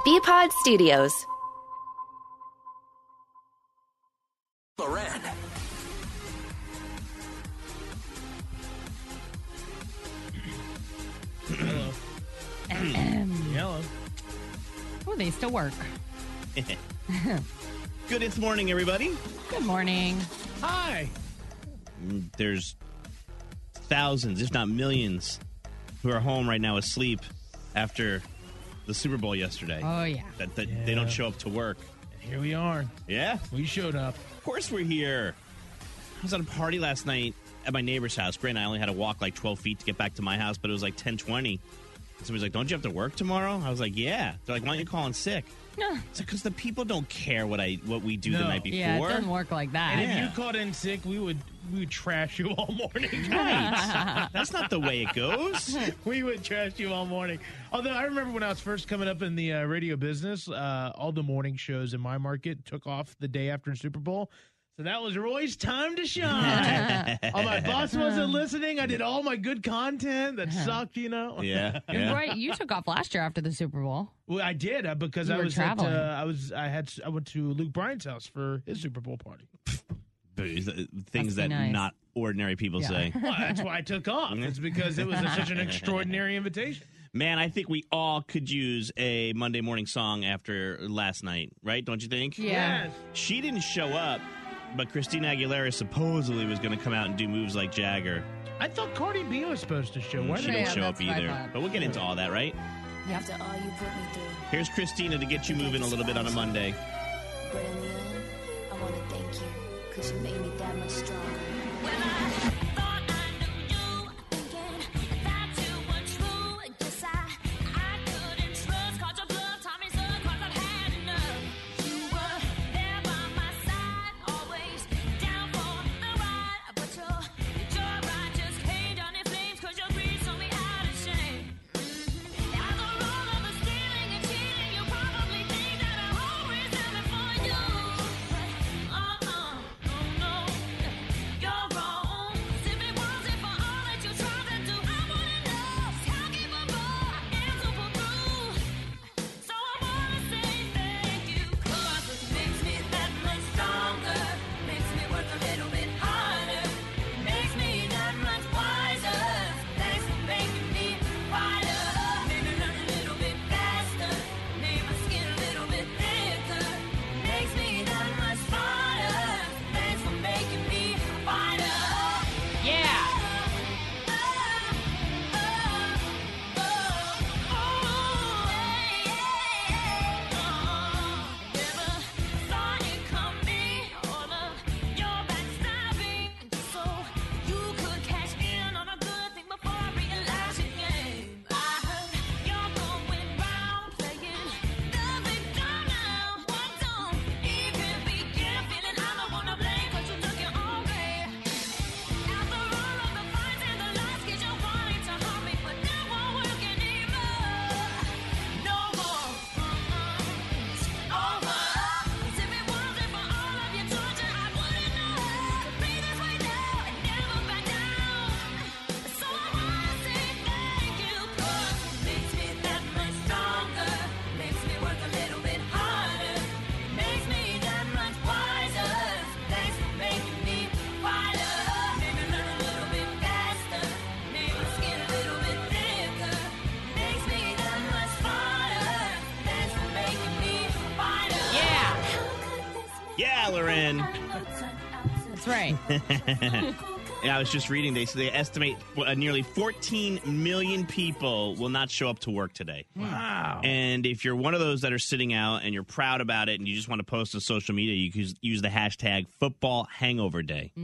BPod Studios. Loren. Hello. Oh, they still work. Good morning, everybody. Good morning. Hi. There's thousands, if not millions, who are home right now asleep after the Super Bowl yesterday. Oh, yeah. That they don't show up to work. And here we are. Yeah? We showed up. Of course we're here. I was at a party last night at my neighbor's house. Granted, I only had to walk like 12 feet to get back to my house, but it was like 10:20. Somebody's like, don't you have to work tomorrow? I was like, yeah. They're like, why aren't you calling sick? It's because the people don't care what we do the night before. Yeah, it doesn't work like that. And if you called in sick, we would trash you all morning. Right. That's not the way it goes. We would trash you all morning. Although I remember when I was first coming up in the radio business, all the morning shows in my market took off the day after the Super Bowl. So that was Roy's time to shine. Oh, my boss wasn't listening. I did all my good content that sucked, you know. Yeah. Right, you took off last year after the Super Bowl. Well, I did because You I were was traveling. I went to Luke Bryan's house for his Super Bowl party. Things that nice. not ordinary people say. Well, that's why I took off. It's because it was such an extraordinary invitation. Man, I think we all could use a Monday morning song after last night, right? Don't you think? Yeah. She didn't show up, but Christina Aguilera supposedly was going to come out and do moves like Jagger. I thought Cardi B was supposed to show. Why She did didn't Yeah, show up that's what I either. thought. But we'll get into all that, right? After all you put me through, Here's Christina to get you moving a little bit on a Monday. but in the end, I want to thank you, because you made me that much stronger. When I thought I knew you, thinking that you were true, yes, I couldn't trust, cause your blood taught me so, cause I've had enough. You were there by my side, always down for the ride, but your ride just came down in flames, cause your greed saw me out of shame. After all of the stealing and cheating, you probably think that I always have it for you. But no, you're wrong. If it wasn't for all that you tried to do, I wouldn't know how capable I am to pull through. So I wanna say thank you, 'cause it makes me that much stronger, makes me work a little bit harder, makes me that much wiser. Thanks for making me wider, made me learn a little bit faster, made my skin a little bit thicker, makes me that much smarter. Thanks for making me wider. Yeah. After all of the fights and the lies, 'cause you're wanting to harm me, but that won't work anymore. No more. It's over. 'Cause if it wasn't for all of your torture, I wouldn't know how to be this way now and never back down. So I wanna say thank you, 'cause it makes me that much stronger, makes me work a little bit harder, makes me that much wiser. Thanks for making me wider, made me learn a little bit faster, made my skin a little bit thicker, makes me that much smarter. Thanks for making me wider. Yeah. Yeah, Loren. That's right. Yeah, I was just reading. They estimate nearly 14 million people will not show up to work today. Wow. And if you're one of those that are sitting out and you're proud about it and you just want to post on social media, you can use the hashtag Football Hangover Day.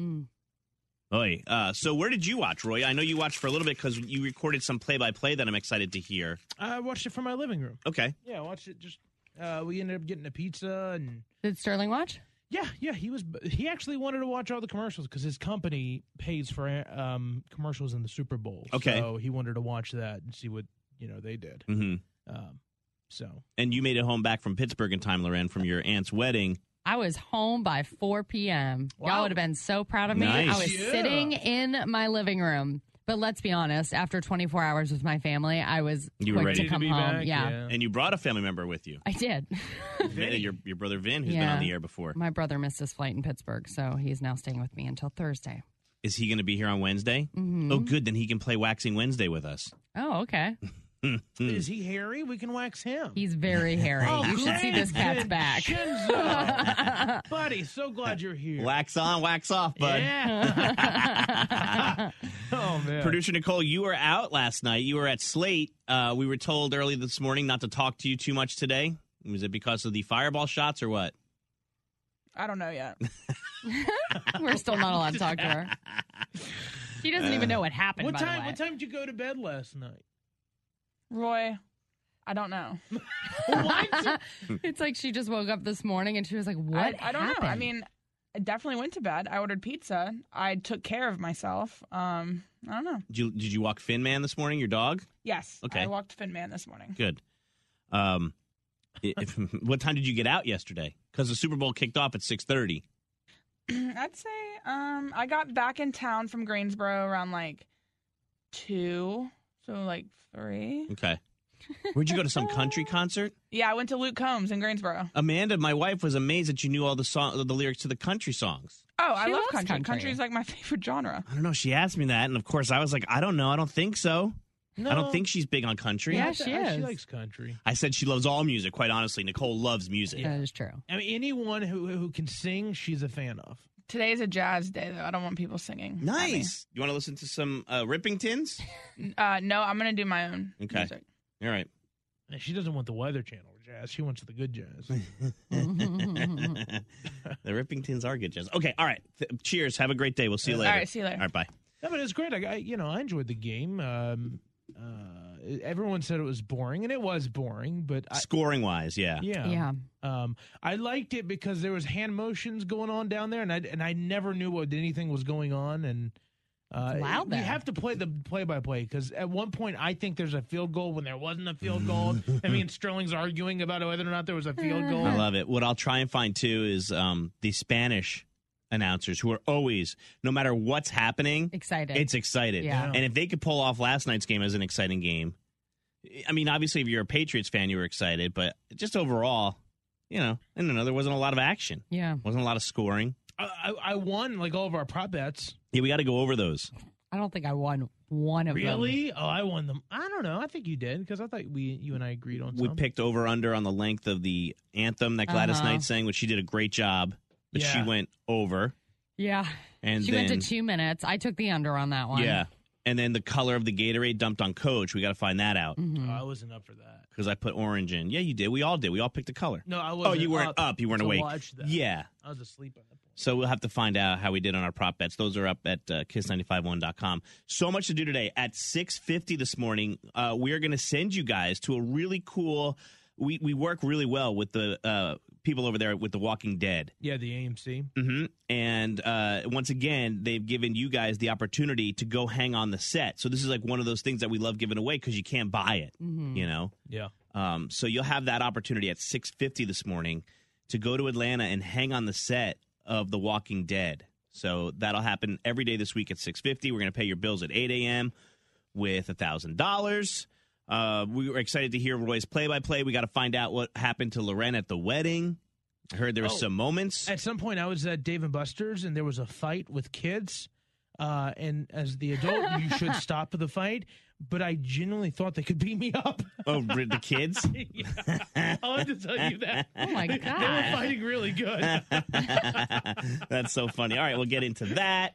Oy. So where did you watch, Roy? I know you watched for a little bit because you recorded some play-by-play that I'm excited to hear. I watched it from my living room. Okay. Yeah, I watched it just. We ended up getting a pizza and. Did Sterling watch? Yeah, he actually wanted to watch all the commercials because his company pays for commercials in the Super Bowl. Okay. So he wanted to watch that and see what, they did. Mm-hmm. So. And you made it home back from Pittsburgh in time, Loren, from your aunt's wedding. I was home by 4 p.m. Wow. Y'all would have been so proud of me. Nice. I was Yeah. sitting in my living room But let's be honest, after 24 hours with my family, I was You were quick ready to to come be home. back, Yeah. And you brought a family member with you. I did. Your brother Vin, who's been Yeah. on the air before. My brother missed his flight in Pittsburgh, so he's now staying with me until Thursday. Is he going to be here on Wednesday? Mm-hmm. Oh, good. Then he can play Waxing Wednesday with us. Oh, okay. Is he hairy? We can wax him. He's very hairy. Oh, You should see this cat's back. Shinzo. Buddy, so glad you're here. Wax on, wax off, bud. Yeah. Oh, man. Producer Nicole, you were out last night. You were at Slate. We were told early this morning not to talk to you too much today. Was it because of the fireball shots or what? I don't know yet. We're still not allowed to talk to her. She doesn't even know what happened, What by the time? way. What time did you go to bed last night? Roy, I don't know. What? It's like she just woke up this morning and she was like, what I don't know. I happened? mean, I definitely went to bed. I ordered pizza. I took care of myself. I don't know. Did you walk Finn Man this morning, your dog? Yes. Okay. I walked Finn Man this morning. Good. What time did you get out yesterday? Because the Super Bowl kicked off at 6:30. I'd say I got back in town from Greensboro around like 2, so like 3. Okay. Where'd you go to some country concert? Yeah, I went to Luke Combs in Greensboro. Amanda, my wife, was amazed that you knew all the lyrics to the country songs. Oh, I She love loves country. country. Country's like my favorite genre. I don't know. She asked me that, and of course, I was like, I don't know. I don't think so. No. I don't think she's big on country. Yeah, she She is. likes country. I said she loves all music. Quite honestly, Nicole loves music. That is true. I mean, anyone who can sing, she's a fan of. Today's a jazz day, though. I don't want people singing. at me. Nice. You want to listen to some Rippingtons? No, I'm going to do my own Okay. music. All right. And she doesn't want the Weather Channel jazz. She wants the good jazz. The Rippingtons are good jazz. Okay. All right. Cheers. Have a great day. We'll see you All later. right, see you later. All right. Bye. No, but it's great. I enjoyed the game. Everyone said it was boring, and it was boring. But Scoring wise, yeah. yeah. I liked it because there was hand motions going on down there, and I never knew what anything was going on. And loud we there. have to play the play-by-play because at one point I think there's a field goal when there wasn't a field goal. I mean, Sterling's arguing about whether or not there was a field goal. I love it. What I'll try and find too is the Spanish announcers who are always, no matter what's happening, Excited. it's excited. Yeah. And if they could pull off last night's game as an exciting game, I mean, obviously, if you're a Patriots fan, you were excited, but just overall, I don't know, there wasn't a lot of action. Yeah. Wasn't a lot of scoring. I won like all of our prop bets. Yeah, we got to go over those. I don't think I won one of them. Really? Oh, I won them. I don't know. I think you did because I thought you and I agreed on We something. picked over under on the length of the anthem that Gladys Uh-huh. Knight sang, which she did a great job, but she Yeah. went over. Yeah. And She then, went to 2 minutes. I took the under on that one. yeah. And then the color of the Gatorade dumped on Coach. We got to find that out Mm-hmm. Oh, I wasn't up for that. because I put orange in. Yeah, you did. We all did. We all picked a color. No, I Oh, wasn't. you weren't up. You weren't to awake. Watch that. Yeah. I was asleep at the point. So we'll have to find out how we did on our prop bets. Those are up at kiss951.com. So much to do today. At 6:50 this morning, we are going to send you guys to a really cool. We work really well with the people over there with The Walking Dead. Yeah, the AMC. Mm-hmm. And once again, they've given you guys the opportunity to go hang on the set. So this is like one of those things that we love giving away because you can't buy it, you know? Yeah. So you'll have that opportunity at 6:50 this morning to go to Atlanta and hang on the set of The Walking Dead. So that'll happen every day this week at 6:50. We're going to pay your bills at 8 a.m. with $1,000. We were excited to hear Roy's play-by-play. We got to find out what happened to Loren at the wedding. I heard there were some moments. At some point, I was at Dave & Buster's, and there was a fight with kids. And as the adult, you should stop the fight. But I genuinely thought they could beat me up. Oh, the kids? Yeah. I'll have to tell you that. Oh, my They were God. fighting really good. That's so funny. All right, we'll get into that.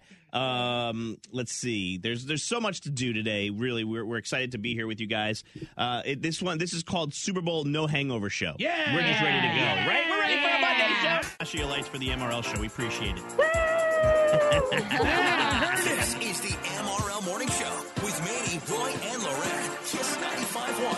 Let's see. There's so much to do today. Really, we're excited to be here with you guys. This is called Super Bowl No Hangover Show. Yeah! We're just ready to go. Right? We're ready for a Monday show. Flash your lights for the MRL show. We appreciate it. This is the MRL Morning Show with Manny, Roy, and Loren. Kiss 95.1.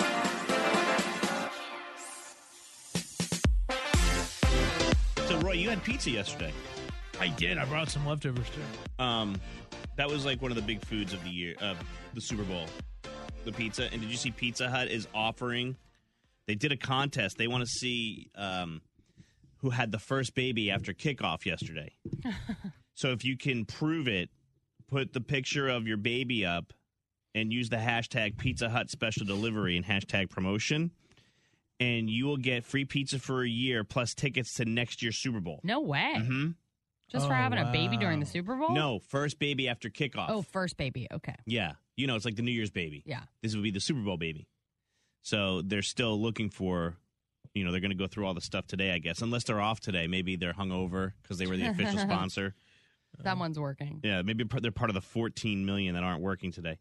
So, Roy, you had pizza yesterday. I did. I brought some leftovers, too. That was like one of the big foods of the year, the Super Bowl, the pizza. And did you see Pizza Hut is offering? They did a contest. They want to see who had the first baby after kickoff yesterday. So if you can prove it put the picture of your baby up and use the hashtag Pizza Hut special delivery and hashtag promotion, and you will get free pizza for a year plus tickets to next year's Super Bowl. No way. Mm-hmm. Just for having a baby during the Super Bowl? No, first baby after kickoff. Oh, first baby. Okay. Yeah. You know, it's like the New Year's baby. Yeah. This would be the Super Bowl baby. So they're still looking for, they're going to go through all the stuff today, I guess. Unless they're off today. Maybe they're hungover because they were the official sponsor. Someone's working. Yeah, maybe they're part of the 14 million that aren't working today.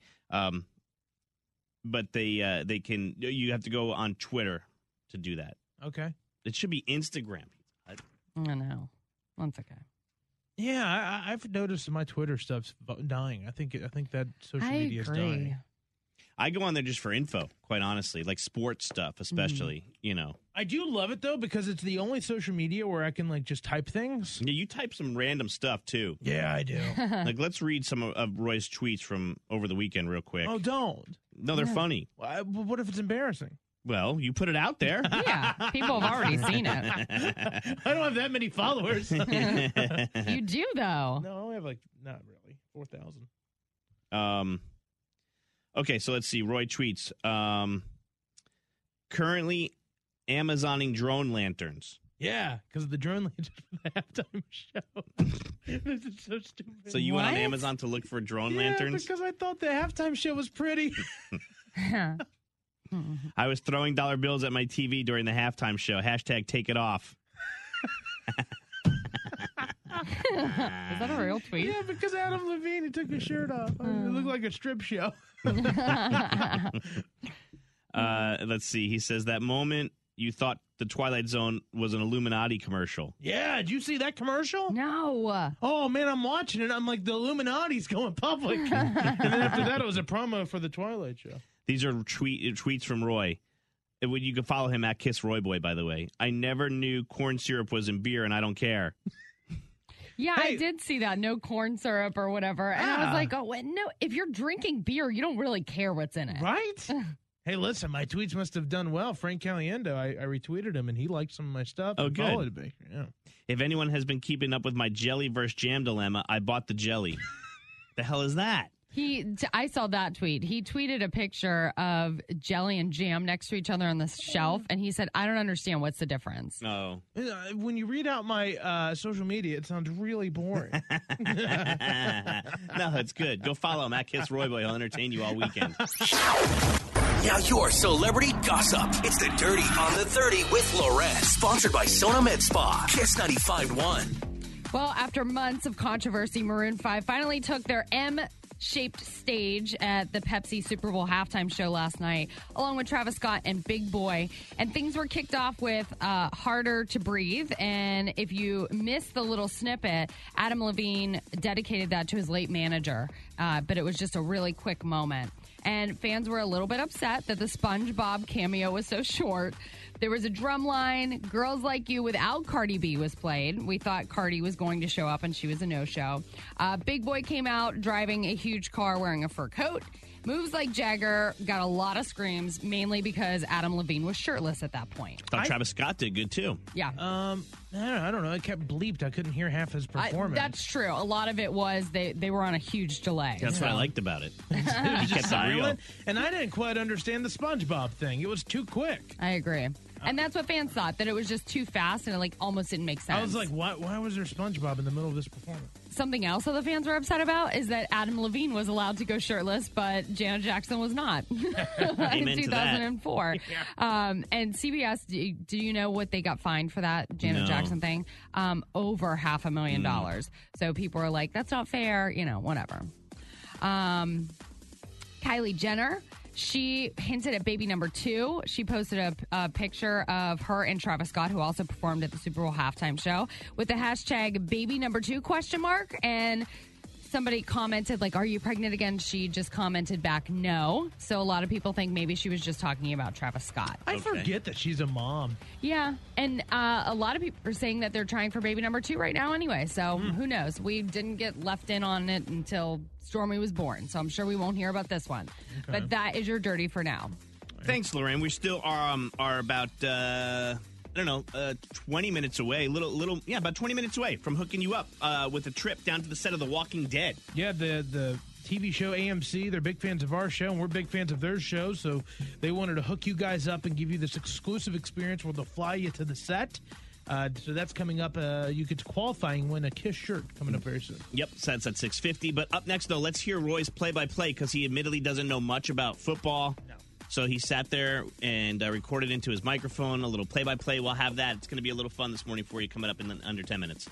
But they can, you have to go on Twitter to do that. Okay. It should be Instagram. I know. That's okay. Yeah, I've noticed my Twitter stuff's dying. I think that social media is dying. I go on there just for info, quite honestly, like sports stuff, especially. I do love it though because it's the only social media where I can just type things. Yeah, you type some random stuff too. Yeah, I do. Like, let's read some of Roy's tweets from over the weekend real quick. Oh, don't. No, they're funny. What if it's embarrassing? Well, you put it out there. Yeah, people have already seen it. I don't have that many followers. You do, though. No, I have not really, 4,000. Okay, so let's see. Roy tweets. Currently Amazoning drone lanterns. Yeah, because of the drone lanterns for the halftime show. This is so stupid. So you went on Amazon to look for drone lanterns? Because I thought the halftime show was pretty. I was throwing dollar bills at my TV during the halftime show. Hashtag take it off. Is that a real tweet? Yeah, because Adam Levine, he took his shirt off. It looked like a strip show. Let's see. He says that moment you thought the Twilight Zone was an Illuminati commercial. Yeah, did you see that commercial? No. Oh, man, I'm watching it. I'm like, the Illuminati's going public. And then after that, it was a promo for the Twilight show. These are tweets from Roy. You can follow him at Kiss Roy Boy, by the way. I never knew corn syrup was in beer, and I don't care. Yeah, Hey. I did see that. No corn syrup or whatever. And I was like, oh, wait, no. If you're drinking beer, you don't really care what's in it. Right? Hey, listen, my tweets must have done well. Frank Caliendo, I retweeted him, and he liked some of my stuff. Oh, and good. followed me. Yeah. If anyone has been keeping up with my jelly versus jam dilemma, I bought the jelly. The hell is that? I saw that tweet. He tweeted a picture of jelly and jam next to each other on the shelf, and he said, I don't understand. What's the difference? No. When you read out my social media, it sounds really boring. No, it's good. Go follow him at Kiss Roy Boy. He'll entertain you all weekend. Now your celebrity gossip. It's the Dirty on the 30 with Lorette. Sponsored by Sona Med Spa. Kiss 95.1. Well, after months of controversy, Maroon 5 finally took their M-shaped stage at the Pepsi Super Bowl halftime show last night, along with Travis Scott and Big Boy. And things were kicked off with Harder to Breathe. And if you missed the little snippet, Adam Levine dedicated that to his late manager. But it was just a really quick moment. And fans were a little bit upset that the SpongeBob cameo was so short. There was a drum line. Girls Like You without Cardi B was played. We thought Cardi was going to show up, and she was a no-show. Big Boy came out driving a huge car wearing a fur coat. Moves Like Jagger got a lot of screams, mainly because Adam Levine was shirtless at that point. Thought Travis Scott did good, too. Yeah. I don't know. It kept bleeped. I couldn't hear half his performance. That's true. A lot of it was they were on a huge delay. That's what I liked about it. He kept it real. silent. And I didn't quite understand the SpongeBob thing. It was too quick. I agree. And that's what fans thought, that it was just too fast and it almost didn't make sense. I was like, why was there SpongeBob in the middle of this performance? Something else that the fans were upset about is that Adam Levine was allowed to go shirtless, but Janet Jackson was not in Amen to that. 2004. And CBS, do you know what they got fined for that Janet No. Jackson thing? Over $500,000. So people were like, that's not fair, whatever. Kylie Jenner, she hinted at baby number 2. She posted a picture of her and Travis Scott, who also performed at the Super Bowl halftime show, with the hashtag baby number 2 ? And somebody commented, like, are you pregnant again? She just commented back, no. So a lot of people think maybe she was just talking about Travis Scott. I forget that she's a mom. Yeah, and a lot of people are saying that they're trying for baby number 2 right now anyway, so who knows? We didn't get left in on it until Stormy was born, so I'm sure we won't hear about this one. Okay. But that is your dirty for now. Thanks, Lorraine. We still are about I don't know, 20 minutes away, about 20 minutes away from hooking you up with a trip down to the set of The Walking Dead. Yeah, the TV show AMC, they're big fans of our show, and we're big fans of their show, so they wanted to hook you guys up and give you this exclusive experience where they'll fly you to the set. So that's coming up. You get to qualify and win a KISS shirt coming up very soon. Yep, so that's at 6:50. But up next, though, let's hear Roy's play-by-play because he admittedly doesn't know much about football. No. So he sat there and recorded into his microphone a little play-by-play. We'll have that. It's going to be a little fun this morning for you coming up in under 10 minutes.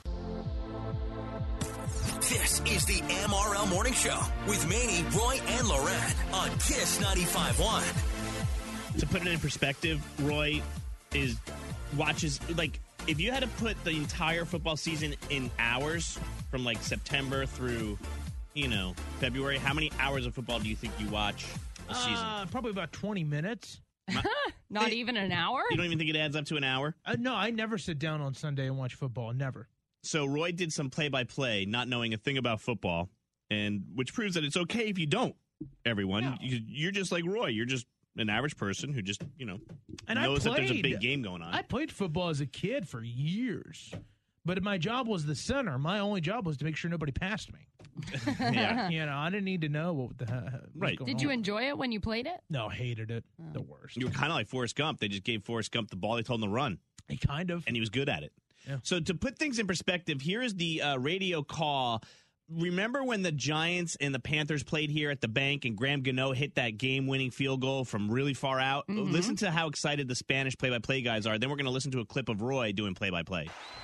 This is the MRL Morning Show with Manny, Roy, and Loren on KISS 95.1. To put it in perspective, Roy watches, like, if you had to put the entire football season in hours from, like, September through, February, how many hours of football do you think you watch a season? Probably about 20 minutes. Not even an hour? You don't even think it adds up to an hour? No, I never sit down on Sunday and watch football. Never. So Roy did some play-by-play, not knowing a thing about football, and which proves that it's okay if you don't, everyone. No. You're just like Roy. You're just an average person who just, And knows that there's a big game going on. I played football as a kid for years, but my job was the center. My only job was to make sure nobody passed me. Yeah. I didn't need to know what the heck was Right. going Did you on. enjoy it when you played it? No, hated it. The worst. You were kind of like Forrest Gump. They just gave Forrest Gump the ball. They told him to run, Kind of. and he was good at it. Yeah. So to put things in perspective, here is the radio call. Remember when the Giants and the Panthers played here at the bank and Graham Gano hit that game-winning field goal from really far out? Mm-hmm. Listen to how excited the Spanish play-by-play guys are. Then we're going to listen to a clip of Roy doing play-by-play.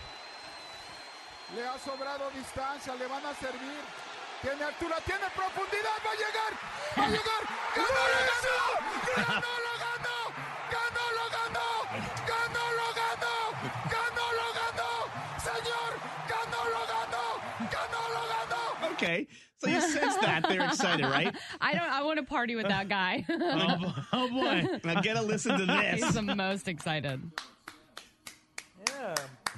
Le ha sobrado distancia, le van a servir. Tiene altura, tiene profundidad, va a llegar. ¡Ganó, lo ganó! ¡Ganó, lo ganó! ¡Ganó, lo ganó! ¡Ganó, lo ganó! ¡Ganó, lo ganó! ¡Señor! ¡Ganó, lo ganó! ¡Ganó, lo ganó! Okay, so you sense that. They're excited, right? I want to party with that guy. Oh, boy. Now get a listen to this. He's the most excited. Yeah.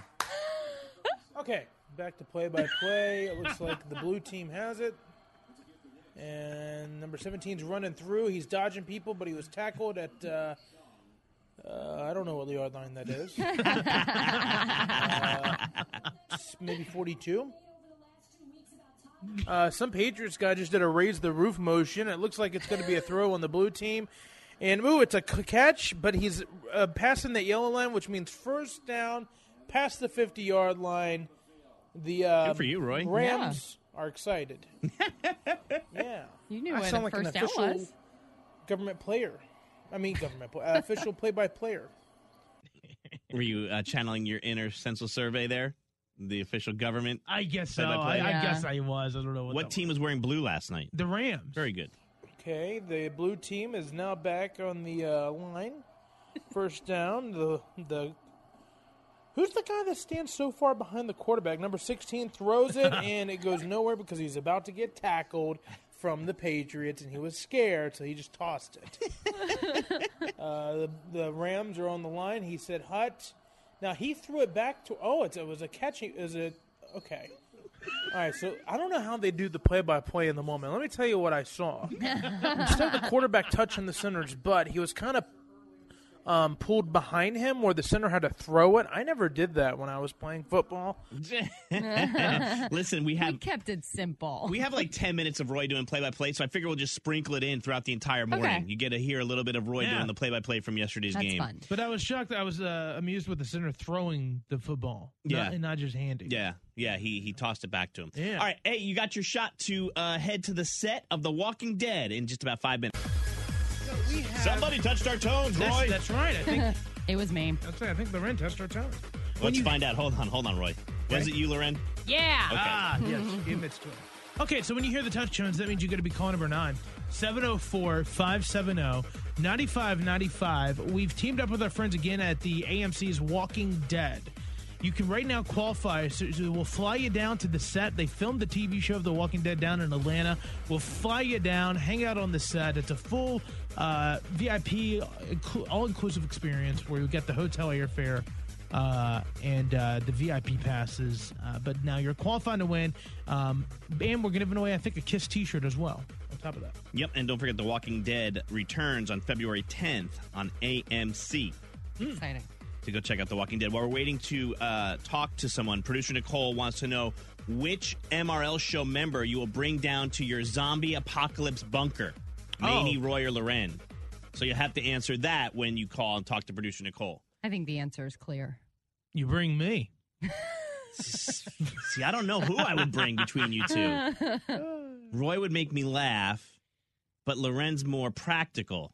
Okay, back to play-by-play. It looks like the blue team has it. And number 17's running through. He's dodging people, but he was tackled at, I don't know what yard line that is. Maybe 42. Some Patriots guy just did a raise the roof motion. It looks like it's going to be a throw on the blue team. And, it's a catch, but he's passing the yellow line, which means first down, past the 50-yard line. The Good for you, Roy. Rams are excited. Yeah. You knew I what sound a like an first down official was. government player. Official play-by-player. Were you channeling your inner Central Survey there? The official government? I guess so. Play-by-play. I Yeah. guess I was. I don't know What team was wearing blue last night? The Rams. Very good. Okay, the blue team is now back on the line. First down. The who's the guy that stands so far behind the quarterback? Number 16 throws it, and it goes nowhere because he's about to get tackled from the Patriots, and he was scared, so he just tossed it. The Rams are on the line. He said, "Hut." Now, he threw it back to... it was a catch. Okay. All right, so I don't know how they do the play-by-play in the moment. Let me tell you what I saw. Instead of the quarterback touching the center's butt, he was kind of pulled behind him where the center had to throw it. I never did that when I was playing football. Listen, we We kept it simple. We have like 10 minutes of Roy doing play-by-play, so I figure we'll just sprinkle it in throughout the entire morning. Okay. You get to hear a little bit of Roy Yeah. doing the play-by-play from yesterday's That's game. fun. But I was shocked. I was amused with the center throwing the football. Yeah. And not just handing. Yeah, he tossed it back to him. Yeah. All right, hey, you got your shot to head to the set of The Walking Dead in just about 5 minutes. We have, Somebody touched our tones, Roy. that's right. I think It was me. that's right. I think the Ren touched our toes. Let's find out. Hold on, Roy. Was it you, Loren? Yeah. Okay. Ah, yes. He admits to it. Okay, so when you hear the touch tones, that means you're going to be calling number 9. 704-570-9595. We've teamed up with our friends again at the AMC's Walking Dead. You can right now qualify. So we'll fly you down to the set. They filmed the TV show of The Walking Dead down in Atlanta. We'll fly you down, hang out on the set. It's a full VIP, all-inclusive experience where you get the hotel airfare and the VIP passes. But now you're qualifying to win. And we're giving away, I think, a KISS t-shirt as well on top of that. Yep, and don't forget The Walking Dead returns on February 10th on AMC. Exciting. to go check out The Walking Dead. While we're waiting to talk to someone, producer Nicole wants to know which MRL show member you will bring down to your zombie apocalypse bunker, Maney, Roy, or Loren. So you have to answer that when you call and talk to producer Nicole. I think the answer is clear. You bring me. See, I don't know who I would bring between you two. Roy would make me laugh, but Loren's more practical.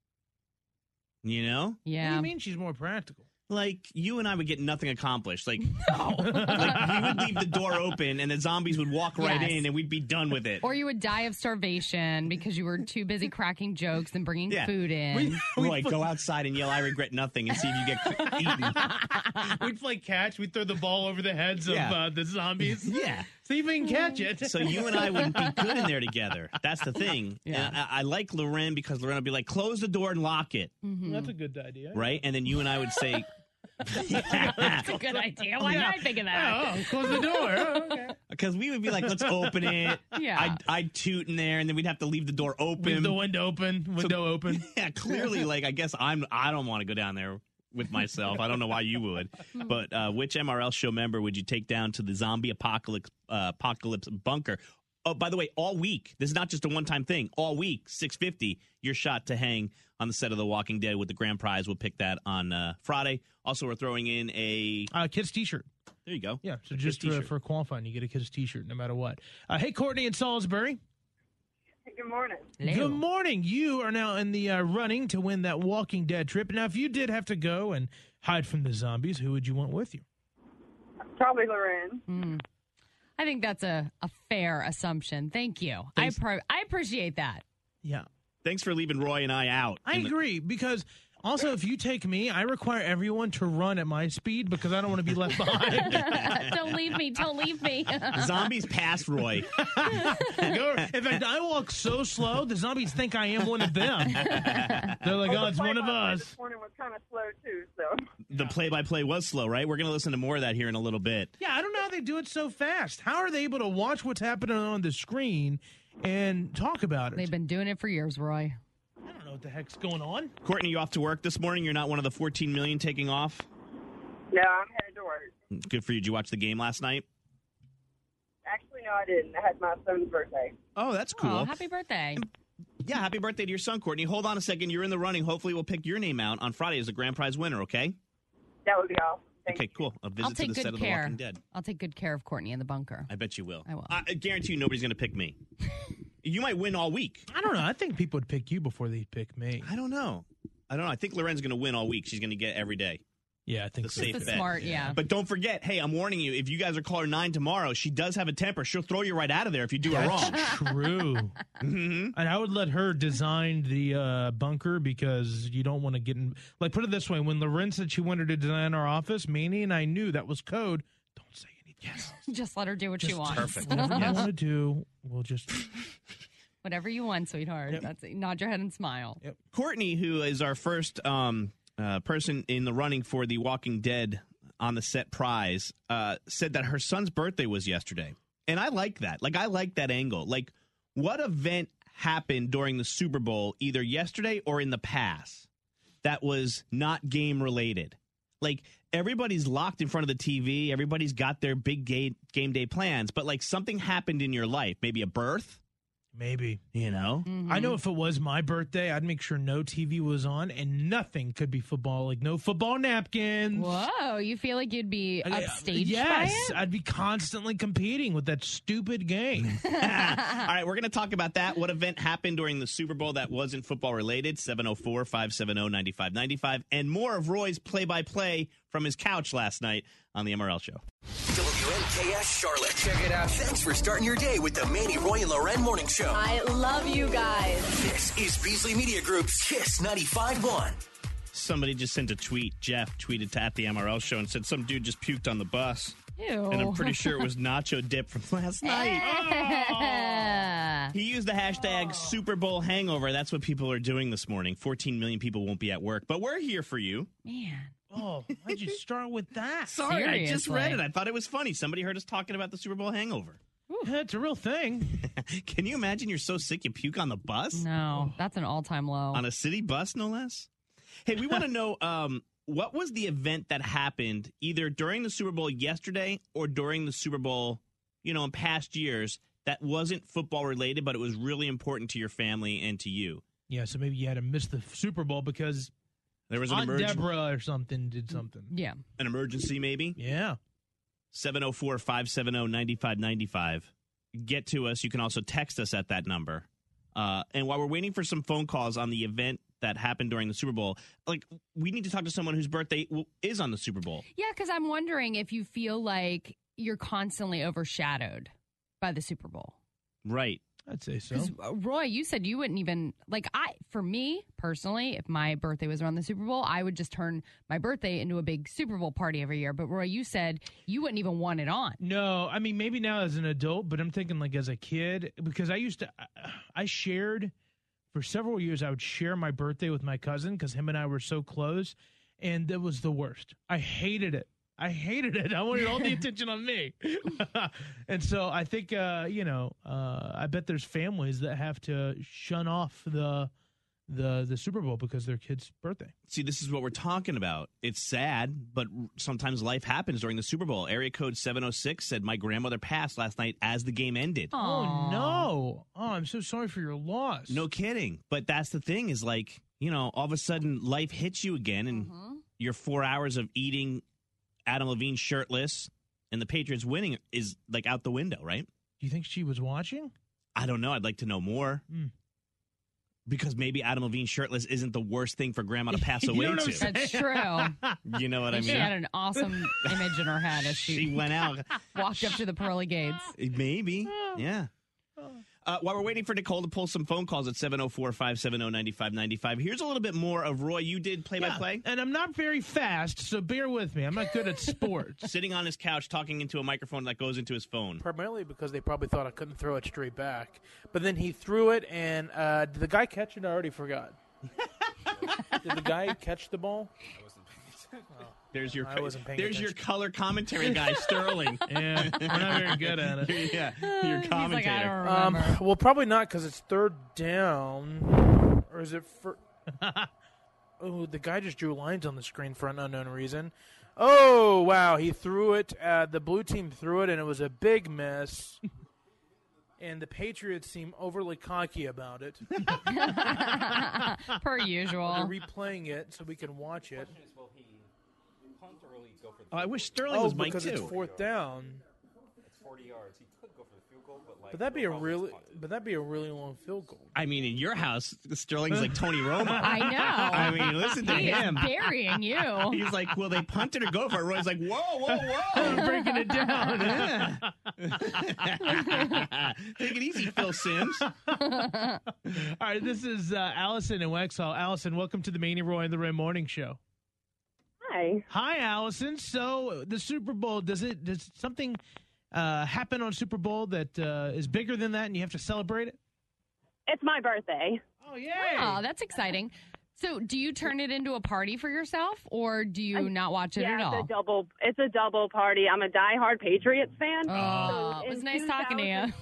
You know? What do Yeah. you mean she's more practical? Like, you and I would get nothing accomplished. Like, like we would leave the door open and the zombies would walk right Yes. in and we'd be done with it. Or you would die of starvation because you were too busy cracking jokes and bringing Yeah. food in. Roy, go outside and yell, I regret nothing, and see if you get eaten. We'd play catch. We'd throw the ball over the heads of Yeah. the zombies. Yeah. See if we can catch it. So you and I wouldn't be good in there together. That's the thing. Yeah. And I like Loren because Loren would be like, close the door and lock it. That's a good idea. Right? And then you and I would say, That's a good idea. Why did I think of that? Oh, close the door. Oh, okay. because we would be like, let's open it. Yeah. I'd toot in there, and then we'd have to leave the door open. Leave the window open. Window open. Yeah, clearly, like, I guess I don't want to go down there with myself. I don't know why you would. But which MRL show member would you take down to the zombie apocalypse bunker? Oh, by the way, all week. This is not just a one-time thing. All week, $6.50, your shot to hang on the set of The Walking Dead with the grand prize. We'll pick that on Friday. Also, we're throwing in a... Kid's T-shirt. There you go. Yeah, so Kid's just t-shirt. for qualifying, you get a Kid's T-shirt no matter what. Hey, Courtney in Salisbury. Good morning. Good morning. You are now in the running to win that Walking Dead trip. Now, if you did have to go and hide from the zombies, who would you want with you? Probably Loren. I think that's a fair assumption. Thank you. I appreciate that. Yeah. Thanks for leaving Roy and I out. I agree, because also, if you take me, I require everyone to run at my speed because I don't want to be left behind. Don't leave me. Don't leave me. Zombies pass Roy. In fact, I walk so slow, the zombies think I am one of them. They're like, oh, it's one of us. This morning was kind of slow, too, so. The play-by-play was slow, right? We're going to listen to more of that here in a little bit. Yeah, I don't know how they do it so fast. How are they able to watch what's happening on the screen and talk about it? They've been doing it for years, Roy. I don't know what the heck's going on. Courtney, you off to work this morning? You're not one of the 14 million taking off? No, I'm headed to work. Good for you. Did you watch the game last night? Actually, no, I didn't. I had my son's birthday. Oh, that's cool. Oh, happy birthday. Yeah, happy birthday to your son, Courtney. Hold on a second. You're in the running. Hopefully we'll pick your name out on Friday as a grand prize winner, okay? That would be awesome. Thank Okay, cool. A visit I'll to take the set good of The care. Walking Dead. I'll take good care of Courtney in the bunker. I bet you will. I will. I guarantee you nobody's going to pick me. You might win all week. I don't know. I think people would pick you before they'd pick me. I don't know. I think Loren's going to win all week. She's going to get every day. Yeah, I think The so. safe It's bet. smart, yeah. But don't forget, hey, I'm warning you, if you guys are caller 9 tomorrow, she does have a temper. She'll throw you right out of there if you do her wrong. True. And I would let her design the bunker because you don't want to get in. Like, put it this way: when Loren said she wanted to design our office, Manny and I knew that was code. Don't say anything. Yes. Just let her do what she wants. Whatever you want to do, we'll just. Whatever you want, sweetheart. Yep. That's it. Nod your head and smile. Yep. Courtney, who is our first person in the running for the Walking Dead on the set prize, said that her son's birthday was yesterday. And I like that. Like, I like that angle. Like, what event happened during the Super Bowl either yesterday or in the past that was not game related? Like, everybody's locked in front of the TV. Everybody's got their big game day plans. But, like, something happened in your life. Maybe a birth. Maybe. You know? I know if it was my birthday, I'd make sure no TV was on and nothing could be football. Like, no football napkins. Whoa, you feel like you'd be upstaged Yes, by it? I'd be constantly competing with that stupid game. All right, we're going to talk about that. What event happened during the Super Bowl that wasn't football related? 704-570-9595. And more of Roy's play-by-play from his couch last night on the MRL show. WNKS Charlotte. Check it out. Thanks for starting your day with the Manny, Roy, and Loren Morning Show. I love you guys. This is Beasley Media Group's Kiss 95.1. Somebody just sent a tweet. Jeff tweeted at the MRL show and said some dude just puked on the bus. Ew. And I'm pretty sure it was nacho dip from last night. He used the hashtag Super Bowl hangover. That's what people are doing this morning. 14 million people won't be at work. But we're here for you. Man. Oh, why'd you start with that? Sorry, I just Seriously. read it. I thought it was funny. Somebody heard us talking about the Super Bowl hangover. It's a real thing. Can you imagine you're so sick you puke on the bus? No, that's an all-time low. On a city bus, no less? Hey, we want to know what was the event that happened either during the Super Bowl yesterday or during the Super Bowl, in past years that wasn't football related, but it was really important to your family and to you? Yeah, so maybe you had to miss the Super Bowl because There was an Aunt emergency. Deborah or something did something. Yeah. An emergency, maybe? Yeah. 704-570-9595. Get to us. You can also text us at that number. And while we're waiting for some phone calls on the event that happened during the Super Bowl, we need to talk to someone whose birthday is on the Super Bowl. Yeah, because I'm wondering if you feel like you're constantly overshadowed by the Super Bowl. Right. I'd say so. Because Roy, you said you wouldn't even for me personally, if my birthday was around the Super Bowl, I would just turn my birthday into a big Super Bowl party every year. But Roy, you said you wouldn't even want it on. No, I mean, maybe now as an adult, but I'm thinking as a kid, because I shared for several years, I would share my birthday with my cousin because him and I were so close, and that was the worst. I hated it. I wanted all the attention on me. And so I think, I bet there's families that have to shun off the Super Bowl because their kid's birthday. See, this is what we're talking about. It's sad, but sometimes life happens during the Super Bowl. Area code 706 said, my grandmother passed last night as the game ended. Oh, no. Oh, I'm so sorry for your loss. No kidding. But that's the thing is all of a sudden life hits you again and your 4 hours of eating Adam Levine shirtless and the Patriots winning is out the window, right? Do you think she was watching? I don't know. I'd like to know more. Because maybe Adam Levine shirtless isn't the worst thing for grandma to pass away to. That's true. You know what I mean? She had an awesome image in her head as She went out. walked up to the pearly gates. Maybe. Yeah. While we're waiting for Nicole to pull some phone calls at 704-570-9595, here's a little bit more of Roy. You did play-by-play? And I'm not very fast, so bear with me. I'm not good at sports. Sitting on his couch talking into a microphone that goes into his phone. Primarily because they probably thought I couldn't throw it straight back. But then he threw it, and did the guy catch it? I already forgot. Did the guy catch the ball? There's your I wasn't paying your attention. color commentary guy, Sterling. Yeah, we're not very good at it. Yeah, your commentator. He's like, I don't remember. Well, probably not because it's third down. Or is it for... Oh, the guy just drew lines on the screen for an unknown reason. Oh, wow. He threw it. The blue team threw it, and it was a big mess. And the Patriots seem overly cocky about it. Per usual. They're replaying it so we can watch it. Oh, I wish Sterling was Mike, because too. it's fourth down. It's 40 yards. He could go for the field goal, but But that'd be a really long field goal. I mean, in your house, Sterling's like Tony Romo. I know. I mean, listen to He is him. burying you. He's like, will they punt it or go for it? Roy's like, whoa. I'm breaking it down. Yeah. Take it easy, Phil Sims. All right, this is Allison in Wexhall. Allison, welcome to the Manny Roy and the Ray Morning Show. Hi. Hi, Allison. So the Super Bowl, does something happen on Super Bowl that is bigger than that and you have to celebrate it? It's my birthday. Oh, yay. Oh, that's exciting. So do you turn it into a party for yourself, or do you not watch it at all? It's a double party. I'm a diehard Patriots fan. Oh, So it was in nice talking to you.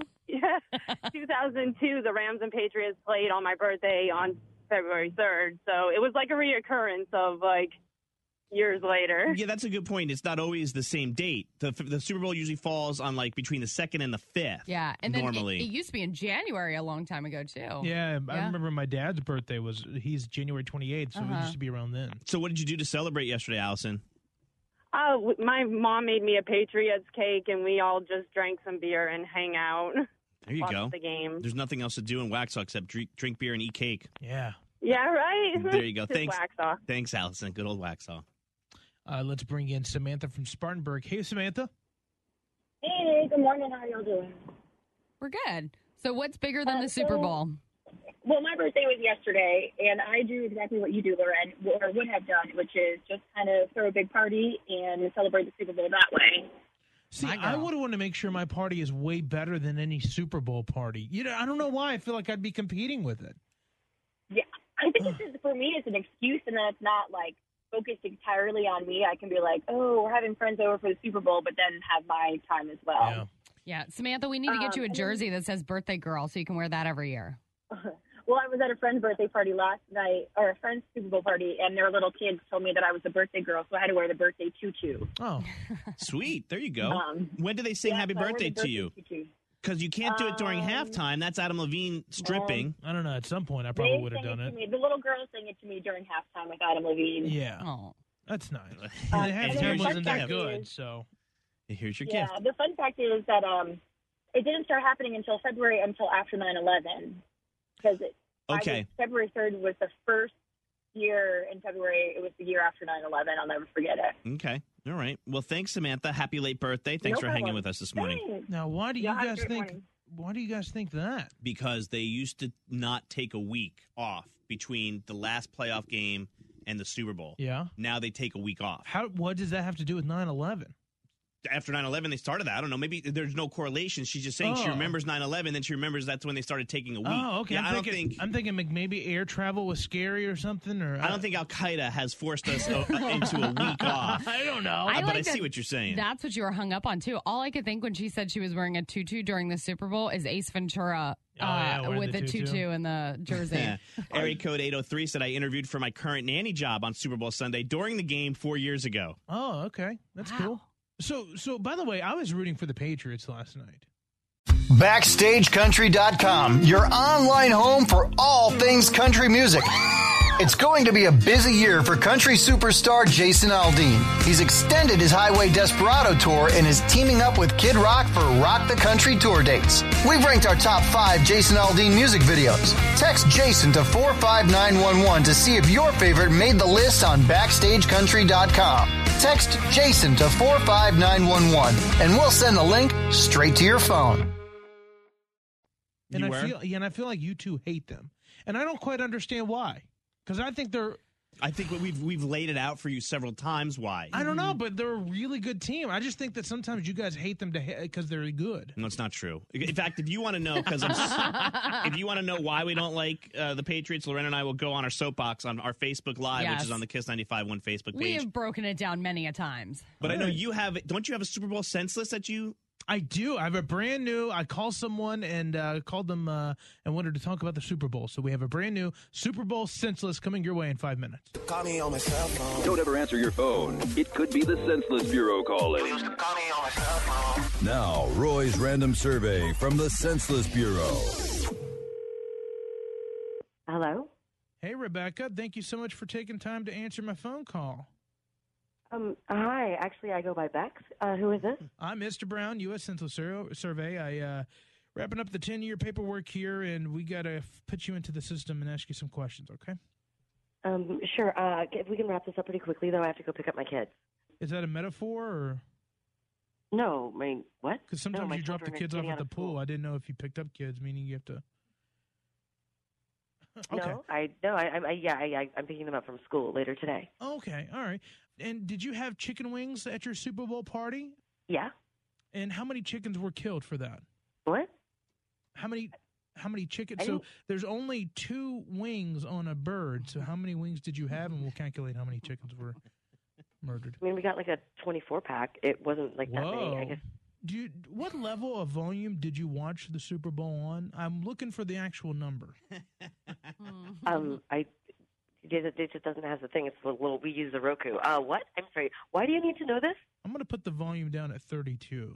2002, the Rams and Patriots played on my birthday on February 3rd. So it was like a reoccurrence of years later. Yeah, that's a good point. It's not always the same date. The Super Bowl usually falls on between the 2nd and the 5th. Yeah, and then normally. it used to be in January a long time ago, too. Yeah, I remember my dad's birthday he's January 28th, so it used to be around then. So what did you do to celebrate yesterday, Allison? My mom made me a Patriots cake, and we all just drank some beer and hang out. There you watch go. the game. There's nothing else to do in Waxhaw except drink beer and eat cake. Yeah. Yeah, right? There you go. Just Thanks. Waxhaw. Thanks, Allison. Good old Waxhaw. Let's bring in Samantha from Spartanburg. Hey, Samantha. Hey, good morning. How are y'all doing? We're good. So what's bigger than the Super Bowl? Well, my birthday was yesterday, and I do exactly what you do, Loren, or would have done, which is just kind of throw a big party and celebrate the Super Bowl that way. See, I would want to make sure my party is way better than any Super Bowl party. I don't know why. I feel like I'd be competing with it. Yeah, I think for me, it's an excuse, and then it's not focused entirely on me. I can be like, oh, we're having friends over for the Super Bowl, but then have my time as well. Yeah, Samantha, we need to get you a jersey that says birthday girl so you can wear that every year. Well, Well, I was at a friend's birthday party last night, or a friend's Super Bowl party, and their little kids told me that I was the birthday girl, so I had to wear the birthday tutu. Oh, Sweet. There you go. When do they sing happy so I wore birthday the to you? tutu. Because you can't do it during halftime. That's Adam Levine stripping. I don't know. At some point, I probably They would have sang done to it. me. The little girls sang it to me during halftime with Adam Levine. Yeah. Oh. That's nice. And And here's halftime your wasn't that gift. good, so. Here's your Yeah, gift. the fun fact is that it didn't start happening until February, until after 9/11. Because Okay. February 3rd was the first year in February. It was the year after 9/11. I'll never forget it. Okay. All right. Well, thanks, Samantha. Happy late birthday. Thanks No for hanging problem. with us this morning. Thanks. Now, why do you Y'all have a guys great think? morning. Why do you guys think that? Because they used to not take a week off between the last playoff game and the Super Bowl. Yeah. Now they take a week off. What does that have to do with 9/11? After 9/11, they started that. I don't know. Maybe there's no correlation. She's just saying she Oh. remembers 9/11, then she remembers that's when they started taking a week. Oh, okay. Yeah, I'm thinking maybe air travel was scary or something. Or I don't think Al Qaeda has forced us into a week off. I don't know. I But like I see that what you're saying. That's what you were hung up on, too. All I could think when she said she was wearing a tutu during the Super Bowl is Ace Ventura wearing with the the tutu. tutu and the jersey. Yeah. Area code 803 said I interviewed for my current nanny job on Super Bowl Sunday during the game 4 years ago. Oh, okay. That's cool. So by the way, I was rooting for the Patriots last night. BackstageCountry.com, your online home for all things country music. It's going to be a busy year for country superstar Jason Aldean. He's extended his Highway Desperado tour and is teaming up with Kid Rock for Rock the Country tour dates. We've ranked our top 5 Jason Aldean music videos. Text Jason to 45911 to see if your favorite made the list on BackstageCountry.com. Text Jason to 45911 and we'll send the link straight to your phone. And I feel like you two hate them, and I don't quite understand why. Because I think we've laid it out for you several times why. I don't know, but they're a really good team. I just think that sometimes you guys hate them because they're good. No, it's not true. In fact, if you want to know, if you want to know why we don't like the Patriots, Lorena and I will go on our soapbox on our Facebook Live, Yes. which is on the Kiss 95.1 Facebook We page. have broken it down many a times. But I know you have. Don't you have a Super Bowl senseless that you? I do. I have a brand new. I called someone and called them and wanted to talk about the Super Bowl. So we have a brand new Super Bowl senseless coming your way in 5 minutes. Call me on my cell phone. Don't ever answer your phone. It could be the Senseless Bureau calling. Call me on my cell phone. Now, Roy's random survey from the Senseless Bureau. Hello? Hey, Rebecca. Thank you so much for taking time to answer my phone call. Hi. Actually, I go by Bex. Who is this? I'm Mr. Brown, U.S. Census Survey. I wrapping up the 10-year paperwork here, and we got to put you into the system and ask you some questions, okay? Sure. If we can wrap this up pretty quickly, though, I have to go pick up my kids. Is that a metaphor, or? No, I mean, what? Because sometimes my you drop the children are kids off getting at out the of pool. I didn't know if you picked up kids, meaning you have to. Okay. I'm picking them up from school later today. Okay, all right. And did you have chicken wings at your Super Bowl party? Yeah. And how many chickens were killed for that? What? How many chickens? I So didn't- there's only 2 wings on a bird. So how many wings did you have? And we'll calculate how many chickens were murdered. I mean, we got like a 24-pack. It wasn't like that many. I guess. What level of volume did you watch the Super Bowl on? I'm looking for the actual number. It just doesn't have the thing. It's the little. We use the Roku. What? I'm sorry. Why do you need to know this? I'm going to put the volume down at 32.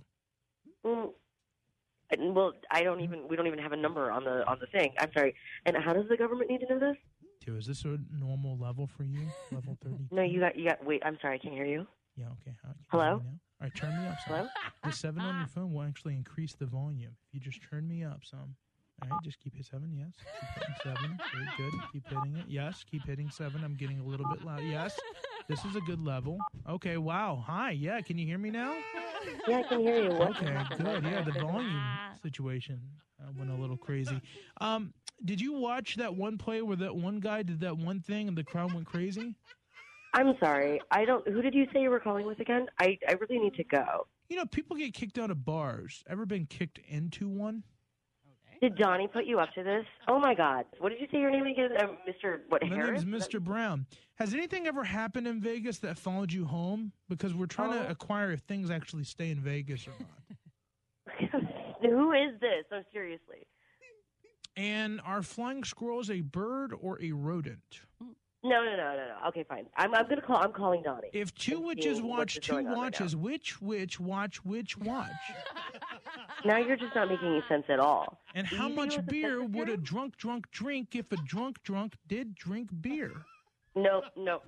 Well, I don't even. We don't even have a number on the thing. I'm sorry. And how does the government need to know this? Is this a normal level for you? Level 32? No, you got. Wait, I'm sorry. I can't hear you. Yeah. Okay. Hello. All right, turn me up some. Hello? The 7 on your phone will actually increase the volume if you just turn me up some. All right, just keep hitting 7. Yes. Keep hitting 7. Very good. Keep hitting it. Yes. Keep hitting 7. I'm getting a little bit loud. Yes. This is a good level. Okay. Wow. Hi. Yeah. Can you hear me now? Yeah, I can hear you. What? Okay. Good. Yeah. The volume situation went a little crazy. Did you watch that one play where that one guy did that one thing and the crowd went crazy? I'm sorry. I don't. Who did you say you were calling with again? I really need to go. You know, people get kicked out of bars. Ever been kicked into one? Did Donnie put you up to this? Oh my God! What did you say your name again? Mr. What? My Harris? name is Mr. Brown. Has anything ever happened in Vegas that followed you home? Because we're trying to acquire if things actually stay in Vegas or not. Who is this? Oh, seriously. And are flying squirrels a bird or a rodent? No. Okay, fine. I'm calling Donnie. If two witches watch two watches, which witch watch which watch? Now you're just not making any sense at all. And how much beer would a drunk drink if a drunk did drink beer? No.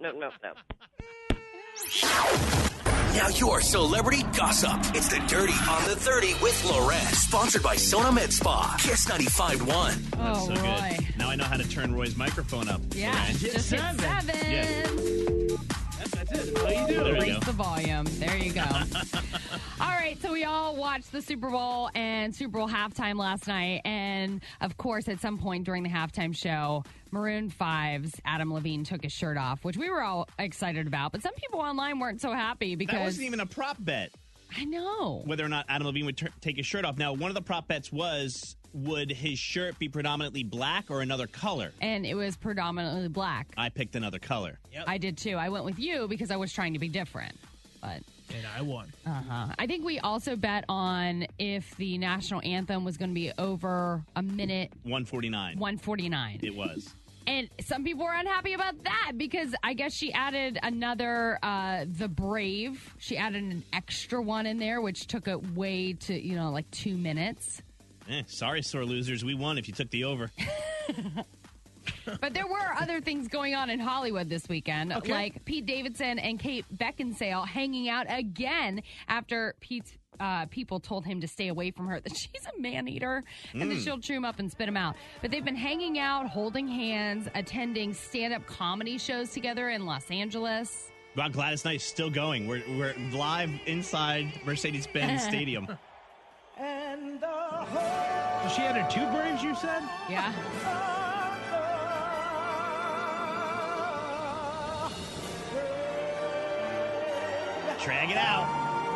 Now your celebrity gossip. It's the Dirty on the 30 with Lorenz. Sponsored by Sona Med Spa. Kiss 95.1. That's so Roy. good. Now I know how to turn Roy's microphone up. Yeah, Lorenz. just hit 7. Yeah. That's it. All you do. There we Raise go. the volume. There you go. All right, so we all watched the Super Bowl and Super Bowl halftime last night. And, of course, at some point during the halftime show, Maroon 5's Adam Levine took his shirt off, which we were all excited about. But some people online weren't so happy because... That wasn't even a prop bet. I know. Whether or not Adam Levine would take his shirt off. Now, one of the prop bets was, would his shirt be predominantly black or another color? And it was predominantly black. I picked another color. I did, too. I went with you because I was trying to be different. But... And I won. I think we also bet on if the national anthem was going to be over a minute. 149. 149. It was. And some people were unhappy about that because I guess she added another, The Brave. She added an extra one in there, which took it way to, like 2 minutes. Sorry, sore losers. We won if you took the over. But there were other things going on in Hollywood this weekend, like Pete Davidson and Kate Beckinsale hanging out again after Pete's people told him to stay away from her, that she's a man-eater and that she'll chew him up and spit him out. But they've been hanging out, holding hands, attending stand-up comedy shows together in Los Angeles. Wow, Gladys Knight's still going. We're live inside Mercedes-Benz Stadium. So she added 2 braves, you said? Yeah. Drag it out.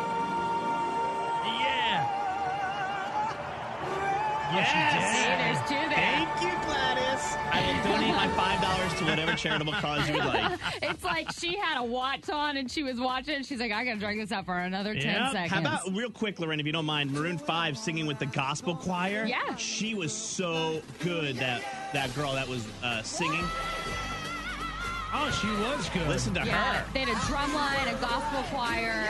Yeah. Yes. There's 2 there. Thank you, Gladys. I will donate my $5 to whatever charitable cause you would like. It's like she had a watch on and she was watching and she's like, I gotta drag this out for another 10 seconds. How about, real quick, Lorraine, if you don't mind, Maroon 5 singing with the gospel choir? Yeah. She was so good, that girl that was singing. Oh, she was good. Listen to her. They had a drum line, a gospel choir.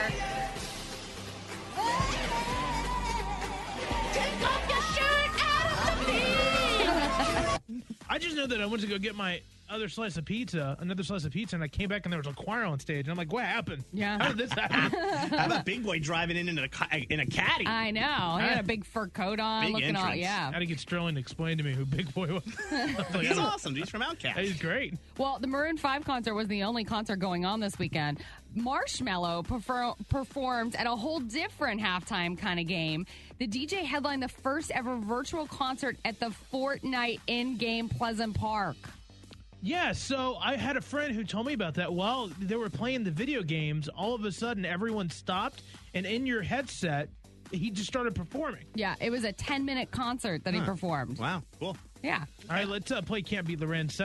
Take off your shirt, Adam Levine. I just know that I went to go get my another slice of pizza, and I came back and there was a choir on stage. And I'm like, what happened? Yeah. How did this happen? How about Big Boy driving in a caddy? I know. He had a big fur coat on, Big looking all, entrance. I had to get Sterling to explain to me who Big Boy was. Like, He's awesome. He's from Outkast. He's great. Well, the Maroon 5 concert was the only concert going on this weekend. Marshmello performed at a whole different halftime kind of game. The DJ headlined the first ever virtual concert at the Fortnite in-game Pleasant Park. Yeah, so I had a friend who told me about that. While they were playing the video games, all of a sudden everyone stopped, and in your headset, he just started performing. Yeah, it was a 10-minute concert that he performed. Wow, cool. Yeah. All right, let's play Can't Beat Lorenz.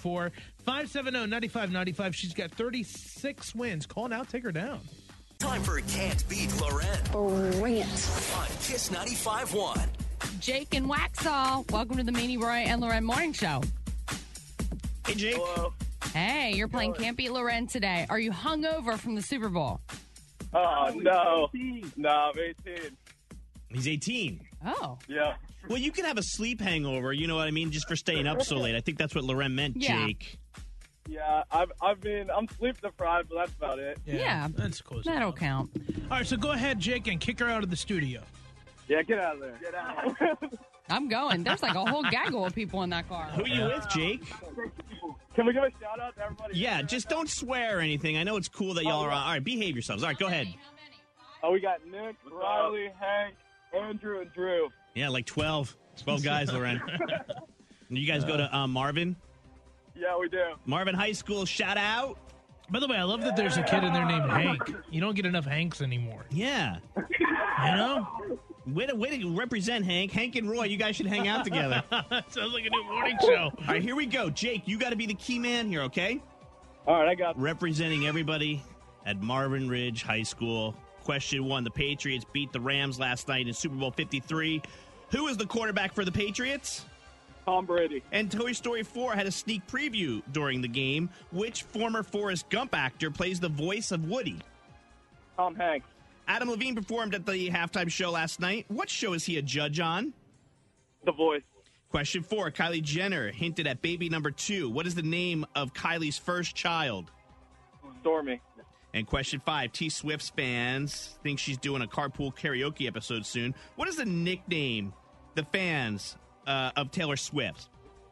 704-570-9595. She's got 36 wins. Call now, take her down. Time for Can't Beat Lorenz. On Kiss 95.1. Jake and Waxhaw, welcome to the Manny Roy and Loren Morning Show. Hey, Jake. Hello. Hey, you're playing Can't Beat Loren today. Are you hungover from the Super Bowl? Oh, no. No, I'm 18. He's 18. Oh. Yeah. Well, you can have a sleep hangover, you know what I mean, just for staying up so late. I think that's what Loren meant, Yeah. Jake. Yeah, I'm sleep deprived, but that's about it. Yeah. That's close. That'll count. All right, so go ahead, Jake, and kick her out of the studio. Yeah, get out of there. Get out. I'm going. There's like a whole gaggle of people in that car. Who are you with, Jake? Can we give a shout out to everybody? Yeah, just don't swear or anything. I know it's cool that y'all are on. All right, behave yourselves. All right, go ahead. Oh, we got Nick, Riley, Hank, Andrew, and Drew. Yeah, like 12 guys, Loren. You guys go to Marvin? Yeah, we do. Marvin High School, shout out. By the way, I love that there's a kid in there named Hank. You don't get enough Hanks anymore. Yeah. You know? Way to represent, Hank. Hank and Roy, you guys should hang out together. Sounds like a new morning show. All right, here we go. Jake, you got to be the key man here, okay? All right, I got representing everybody at Marvin Ridge High School. Question 1, the Patriots beat the Rams last night in Super Bowl 53. Who is the quarterback for the Patriots? Tom Brady. And Toy Story 4 had a sneak preview during the game. Which former Forrest Gump actor plays the voice of Woody? Tom Hanks. Adam Levine performed at the halftime show last night. What show is he a judge on? The Voice. Question 4. Kylie Jenner hinted at baby number 2. What is the name of Kylie's first child? Stormy. And question 5. T Swift's fans think she's doing a carpool karaoke episode soon. What is the nickname the fans of Taylor Swift?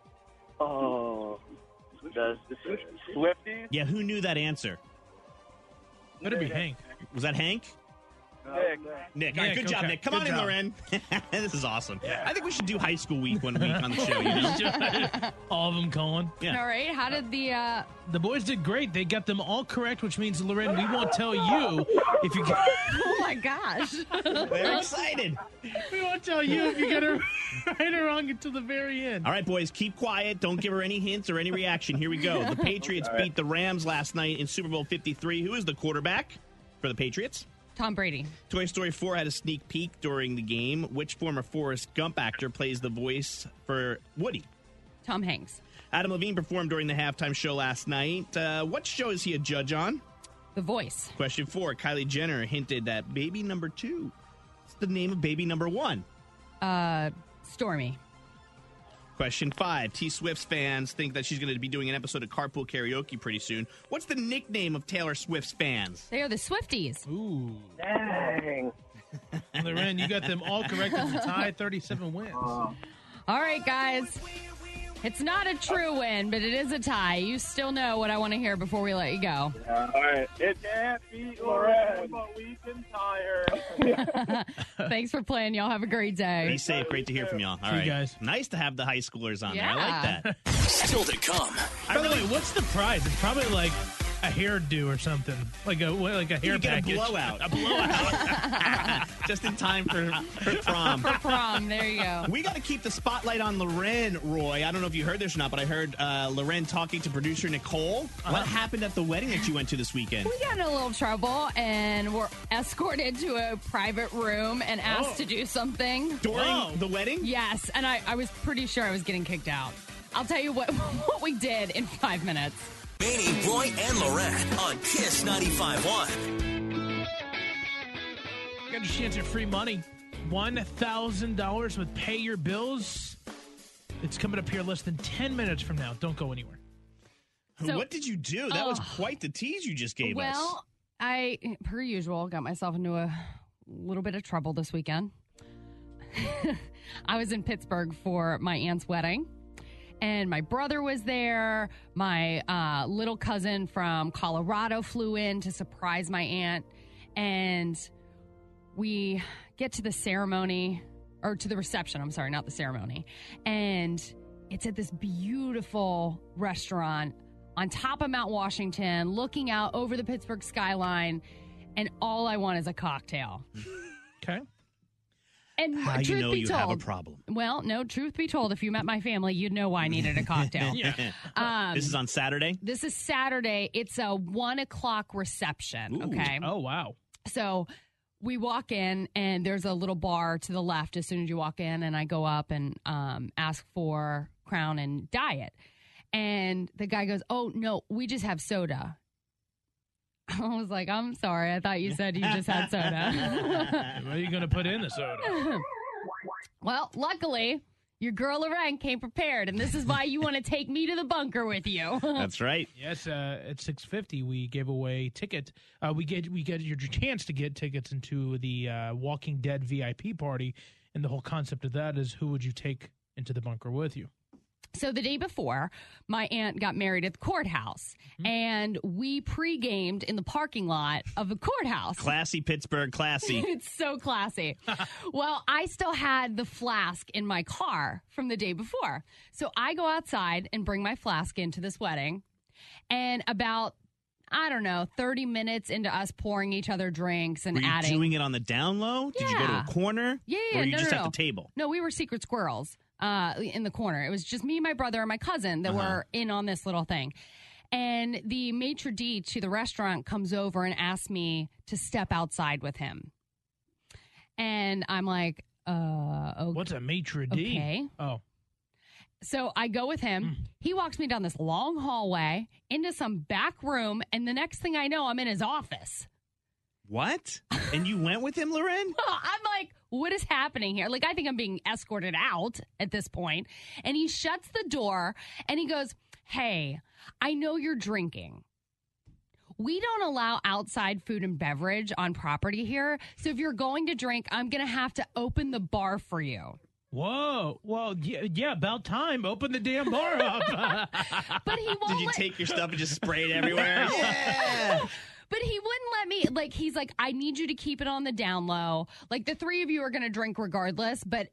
Oh, the Swifties? Yeah, who knew that answer? Better be Hank. Was that Hank? Nick. All right, good job, Nick. Come on in, Loren. This is awesome. I think we should do high school week one week on the show, you know? All of them calling. Yeah. All right. How did The boys did great. They got them all correct, which means, Loren, we won't tell you if you get... Oh, my gosh. They're excited. We won't tell you if you get it right or wrong until the very end. All right, boys, keep quiet. Don't give her any hints or any reaction. Here we go. The Patriots beat the Rams last night in Super Bowl 53. Who is the quarterback for the Patriots? Tom Brady. Toy Story 4 had a sneak peek during the game. Which former Forrest Gump actor plays the voice for Woody? Tom Hanks. Adam Levine performed during the halftime show last night. What show is he a judge on? The Voice. Question 4. Kylie Jenner hinted at baby number 2. What's the name of baby number 1? Stormy. Question 5. T Swift's fans think that she's going to be doing an episode of Carpool Karaoke pretty soon. What's the nickname of Taylor Swift's fans? They are the Swifties. Ooh. Dang. Loren, you got them all correct. It's a tie, 37 wins. All right, guys. It's not a true win, but it is a tie. You still know what I want to hear before we let you go. All right. It can't beat Loren, but we can tie her. Thanks for playing. Y'all have a great day. Be safe. Great to hear from y'all. All See you right. guys. Nice to have the high schoolers on Yeah. there. I like that. Still to come. By the way, what's the prize? It's probably like a hairdo or something, like a hair You get package. a blowout. A blowout. Just in time for prom. For prom. There you go. We got to keep the spotlight on Loren, Roy. I don't know if you heard this or not, but I heard Loren talking to producer Nicole. What happened at the wedding that you went to this weekend? We got in a little trouble and were escorted to a private room and asked to do something. During the wedding? Yes, and I was pretty sure I was getting kicked out. I'll tell you what we did in 5 minutes. Manny, Roy, and Loren on Kiss 95.1. Got your chance at free money. $1,000 with Pay Your Bills. It's coming up here less than 10 minutes from now. Don't go anywhere. So- What did you do? That was quite the tease you just gave us. Well, I, per usual, got myself into a little bit of trouble this weekend. I was in Pittsburgh for my aunt's wedding, and my brother was there. My little cousin from Colorado flew in to surprise my aunt, and we get to the ceremony, or to the reception, I'm sorry, not the ceremony, and it's at this beautiful restaurant on top of Mount Washington, looking out over the Pittsburgh skyline, and all I want is a cocktail. Okay. And How truth you know be you told, have a problem? well, no, truth be told, if you met my family, you'd know why I needed a cocktail. This is on Saturday? This is Saturday. It's a 1:00 reception. Ooh. Okay. Oh, wow. So we walk in, and there's a little bar to the left as soon as you walk in, and I go up and ask for Crown and Diet. And the guy goes, "Oh, no, we just have soda." I was like, "I'm sorry. I thought you said you just had soda." What are you going to put in the soda? Well, luckily, your girl Loren came prepared, and this is why you want to take me to the bunker with you. That's right. Yes, at 6:50 we gave away ticket. We get your chance to get tickets into the Walking Dead VIP party, and the whole concept of that is who would you take into the bunker with you? So the day before, my aunt got married at the courthouse, and we pre-gamed in the parking lot of the courthouse. Classy Pittsburgh, classy. It's so classy. Well, I still had the flask in my car from the day before. So I go outside and bring my flask into this wedding, and about, I don't know, 30 minutes into us pouring each other drinks and Were you adding. doing it on the down low? Did you go to Yeah. a corner? Yeah, Or were you no, just no, at no. the table? No, we were secret squirrels in the corner. It was just me, my brother, and my cousin that were in on this little thing. And the maitre d' to the restaurant comes over and asks me to step outside with him. And I'm like, okay. What's a maitre d'? Okay. Oh. So I go with him. He walks me down this long hallway into some back room, and the next thing I know, I'm in his office. What? And you went with him, Loren? I'm like, what is happening here? Like, I think I'm being escorted out at this point. And he shuts the door and he goes, hey, I know you're drinking. We don't allow outside food and beverage on property here. So if you're going to drink, I'm going to have to open the bar for you. Whoa. Well, yeah, about time. Open the damn bar up. But he won't Did you take your stuff and just spray it everywhere? Yeah. But he wouldn't let me, like, he's like, I need you to keep it on the down low. Like, the three of you are going to drink regardless, but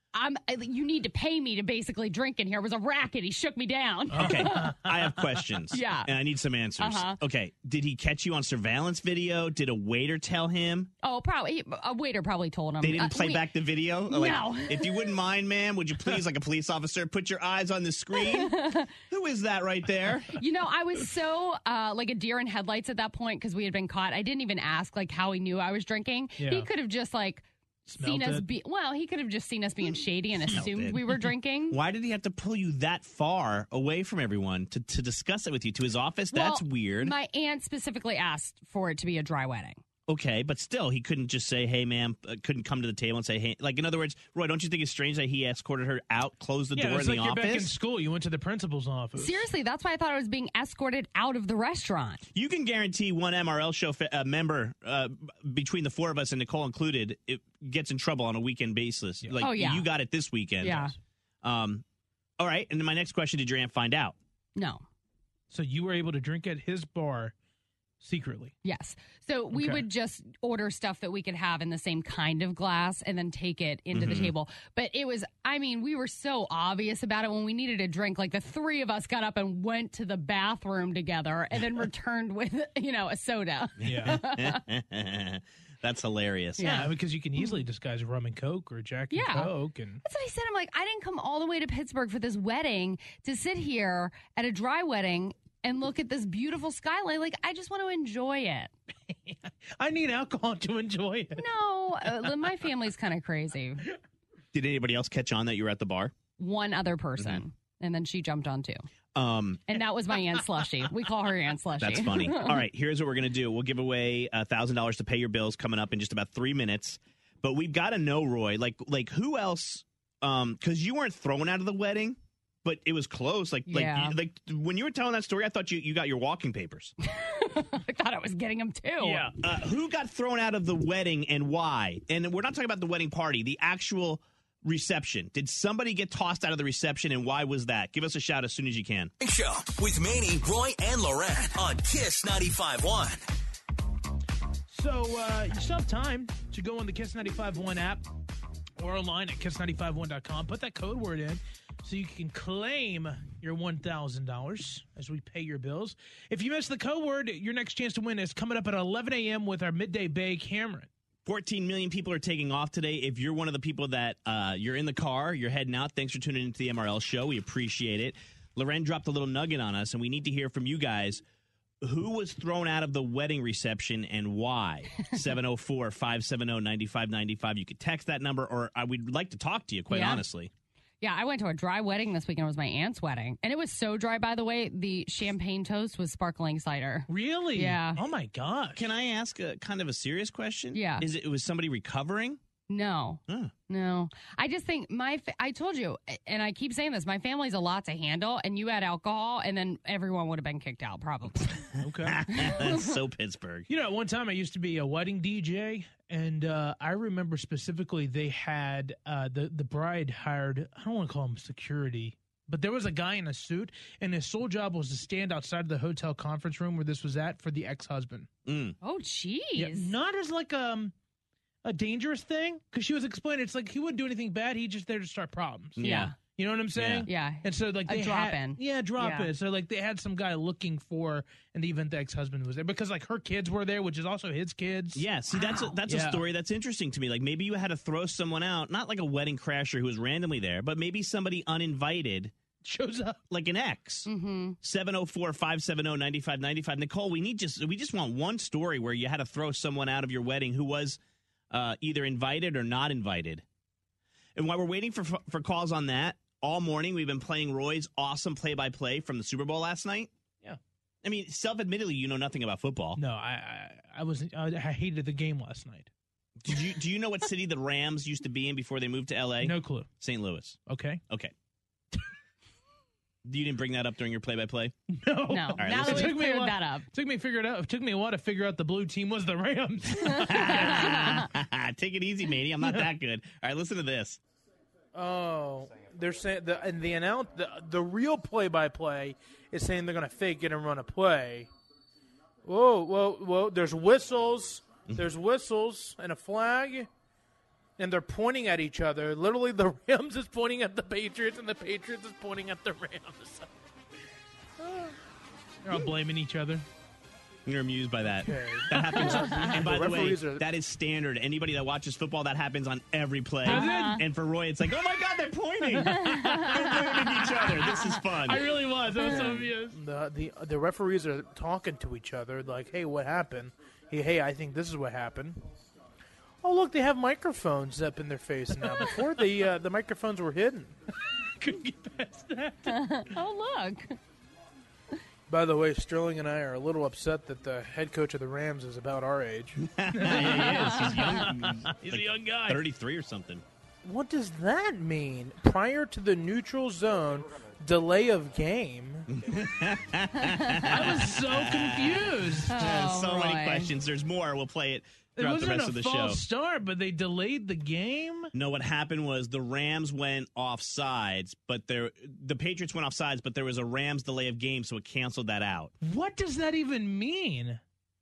you need to pay me to basically drink in here. It was a racket. He shook me down. Okay, I have questions. Yeah. And I need some answers. Uh-huh. Okay, did he catch you on surveillance video? Did a waiter tell him? Oh, probably. A waiter probably told him. They didn't play back the video? Like, No. If you wouldn't mind, ma'am, would you please, like a police officer, put your eyes on the screen? Who is that right there? You know, I was so like a deer in headlights at that point because we had been caught. I didn't even ask like how he knew I was drinking. Yeah. He could have just like Smelled seen us it. he could have just seen us being shady and Smelled assumed it. we were drinking. Why did he have to pull you that far away from everyone to discuss it with you? To his office? That's Well, weird. My aunt specifically asked for it to be a dry wedding. Okay, but still, he couldn't just say, hey, ma'am, couldn't come to the table and say, hey. Like, in other words, Roy, don't you think it's strange that he escorted her out, closed the door it's in like the you're office? back in school. You went to the principal's office. Seriously, that's why I thought I was being escorted out of the restaurant. You can guarantee one MRL show member, between the four of us and Nicole included, it gets in trouble on a weekend basis. Like, Oh, yeah. you got it this weekend. Yeah. All right, and then my next question, did your aunt find out? No. So you were able to drink at his bar secretly. Yes. So we Okay. would just order stuff that we could have in the same kind of glass and then take it into the table. But it was, I mean, we were so obvious about it when we needed a drink. Like the three of us got up and went to the bathroom together and then returned with, a soda. Yeah. That's hilarious. Yeah, because you can easily disguise rum and Coke or Jack and Yeah. Coke. And That's what I said. I'm like, I didn't come all the way to Pittsburgh for this wedding to sit here at a dry wedding and look at this beautiful skyline. Like, I just want to enjoy it. I need alcohol to enjoy it. No, my family's kind of crazy. Did anybody else catch on that you were at the bar? One other person, and then she jumped on too. Um, And that was my Aunt Slushy. We call her Aunt Slushy. That's funny. All right, here's what we're going to do. We'll give away $1,000 to pay your bills coming up in just about 3 minutes. But we've got to know, Roy, like who else, because you weren't thrown out of the wedding, but it was close. Like when you were telling that story, I thought you got your walking papers. I thought I was getting them too. Yeah. Who got thrown out of the wedding and why? And we're not talking about the wedding party, the actual reception. Did somebody get tossed out of the reception, and why was that? Give us a shout as soon as you can. Show with Manny, Roy, and Loren on Kiss 95.1. So you still have time to go on the Kiss 95.1 app or online at kiss951.com. Put that code word in so you can claim your $1,000 as we pay your bills. If you miss the code word, your next chance to win is coming up at 11 a.m. with our Midday Bay Cameron. 14 million people are taking off today. If you're one of the people that you're in the car, you're heading out, thanks for tuning into the MRL show. We appreciate it. Loren dropped a little nugget on us, and we need to hear from you guys. Who was thrown out of the wedding reception and why? 704-570-9595. You could text that number, or I would like to talk to you, quite honestly. Yeah, I went to a dry wedding this weekend. It was my aunt's wedding. And it was so dry, by the way, the champagne toast was sparkling cider. Really? Yeah. Oh, my gosh. Can I ask a kind of a serious question? Yeah. Was somebody recovering? No. Huh. No. I just think I told you, and I keep saying this, my family's a lot to handle, and you add alcohol, and then everyone would have been kicked out, probably. Okay. That's so Pittsburgh. You know, one time I used to be a wedding DJ, and I remember specifically they had the bride hired, I don't want to call him security, but there was a guy in a suit, and his sole job was to stand outside of the hotel conference room where this was at for the ex-husband. Oh, jeez. Yeah, not as like a dangerous thing, because she was explaining it's like he wouldn't do anything bad, he's just there to start problems. Yeah. You know what I'm saying? Yeah. And so like A they drop had, in. Yeah, drop Yeah. in. So like they had some guy looking for in the event the ex-husband was there, because like her kids were there, which is also his kids. Yeah, see, that's a Yeah. story that's interesting to me. Like, maybe you had to throw someone out, not like a wedding crasher who was randomly there, but maybe somebody uninvited shows up, like an ex. 704-570-9595. Nicole, we just want one story where you had to throw someone out of your wedding who was either invited or not invited. And while we're waiting for calls on that, all morning we've been playing Roy's awesome play-by-play from the Super Bowl last night. Yeah. I mean, self-admittedly, you know nothing about football. No, I hated the game last night. Do you know what city the Rams used to be in before they moved to L.A.? No clue. St. Louis. Okay. You didn't bring that up during your play-by-play? No. No. All right, now that listen. we've cleared that up. It took me a while to figure out the blue team was the Rams. Take it easy, matey. I'm not that good. All right, listen to this. Oh, they're saying the real play-by-play is saying they're going to fake it and run a play. Whoa! There's whistles. There's whistles and a flag, and they're pointing at each other. Literally, the Rams is pointing at the Patriots, and the Patriots is pointing at the Rams. They're all blaming each other. You're amused by that. Okay. That happens. And by the way, referees are- that is standard. Anybody that watches football, that happens on every play. Uh-huh. And for Roy, it's like, oh my God, they're pointing. They're blaming each other. This is fun. I really was. I was so amused. The referees are talking to each other, like, "Hey, what happened? Hey, I think this is what happened." Oh, look, they have microphones up in their face now. Before the microphones were hidden. Couldn't get past that. Oh, look. By the way, Sterling and I are a little upset that the head coach of the Rams is about our age. Yeah, he is. He's young. He's a young guy. 33 or something. What does that mean? Prior to the neutral zone, delay of game. I was so confused. So many questions. There's more. We'll play it It throughout the wasn't rest a of the false show. start, but they delayed the game. No, what happened was the Rams went offsides, but the Patriots went offsides, but there was a Rams delay of game, so it canceled that out. What does that even mean?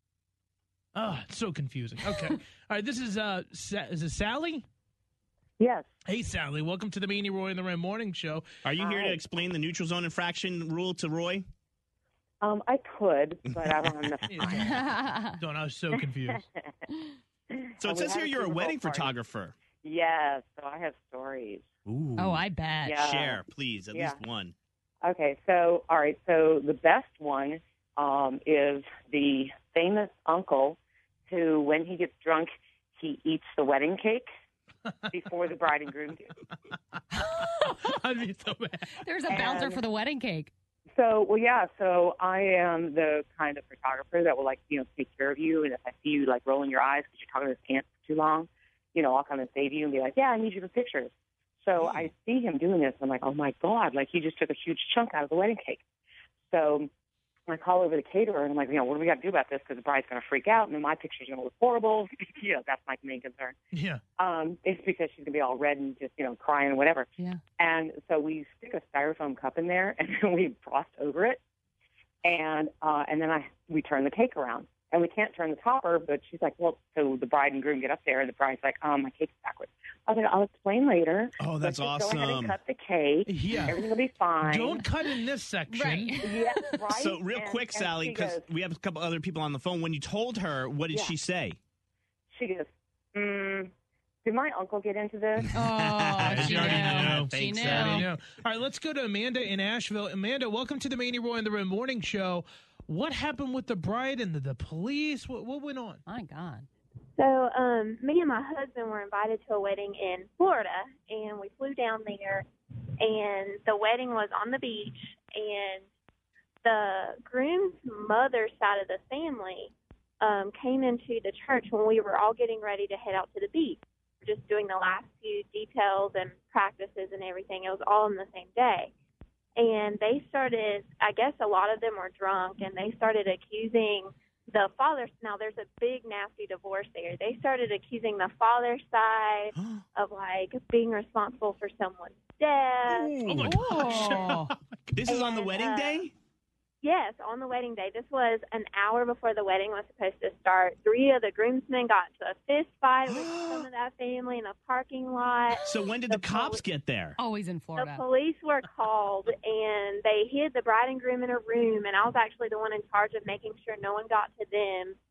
Oh, it's so confusing. Okay. All right, this is is it Sally? Yes. Hey, Sally. Welcome to the Meanie Roy and the Ram Morning Show. Are you here to explain the neutral zone infraction rule to Roy? I could, but I don't have enough time. Don't, I was so confused. So it We says had here a you're a Super Bowl wedding party. photographer. Yes, so I have stories. Ooh. Oh, I bet. Yeah. Share, please, at Yeah. least one. Okay, so the best one is the famous uncle who, when he gets drunk, he eats the wedding cake before the bride and groom do. I'd be so mad. There's a bouncer for the wedding cake. So I am the kind of photographer that will, take care of you. And if I see you, rolling your eyes because you're talking to this pants for too long, I'll come and save you and be like, yeah, I need you for pictures. So I see him doing this. I'm like, oh, my God, he just took a huge chunk out of the wedding cake. So I call over the caterer, and I'm like, what do we got to do about this? Because the bride's going to freak out, and then my picture's going to look horrible. That's my main concern. Yeah. It's because she's going to be all red and just, crying and whatever. Yeah. And so we stick a styrofoam cup in there, and then we frost over it. And then we turn the cake around. And we can't turn the topper, but she's like, well, so the bride and groom get up there, and the bride's like, my cake's backwards. I was like, I'll explain later. Oh, that's Let's just go ahead awesome. and cut the cake. Yeah. Everything will be fine. Don't cut in this section. Right. Yeah, right? So real quick, And Sally, she because goes- we have a couple other people on the phone. When you told her, what did Yeah. she say? She goes, did my uncle get into this? Oh, she She already knew. knew. She knew. Already knew. All right, let's go to Amanda in Asheville. Amanda, welcome to the Meanie Roy and the Ram Morning Show. What happened with the bride and the police? What went on? My God. So, me and my husband were invited to a wedding in Florida, and we flew down there, and the wedding was on the beach, and the groom's mother's side of the family came into the church when we were all getting ready to head out to the beach. We were just doing the last few details and practices and everything. It was all on the same day. And they started, I guess a lot of them were drunk, and they started accusing the father. Now, there's a big, nasty divorce there. They started accusing the father's side of, being responsible for someone's death. Oh, my gosh. Oh. This is on the wedding day? Yes, on the wedding day. This was an hour before the wedding was supposed to start. 3 of the groomsmen got into a fist fight with some of that family in a parking lot. So when did the cops get there? Always in The Florida. police were called, and they hid the bride and groom in a room, and I was actually the one in charge of making sure no one got to them.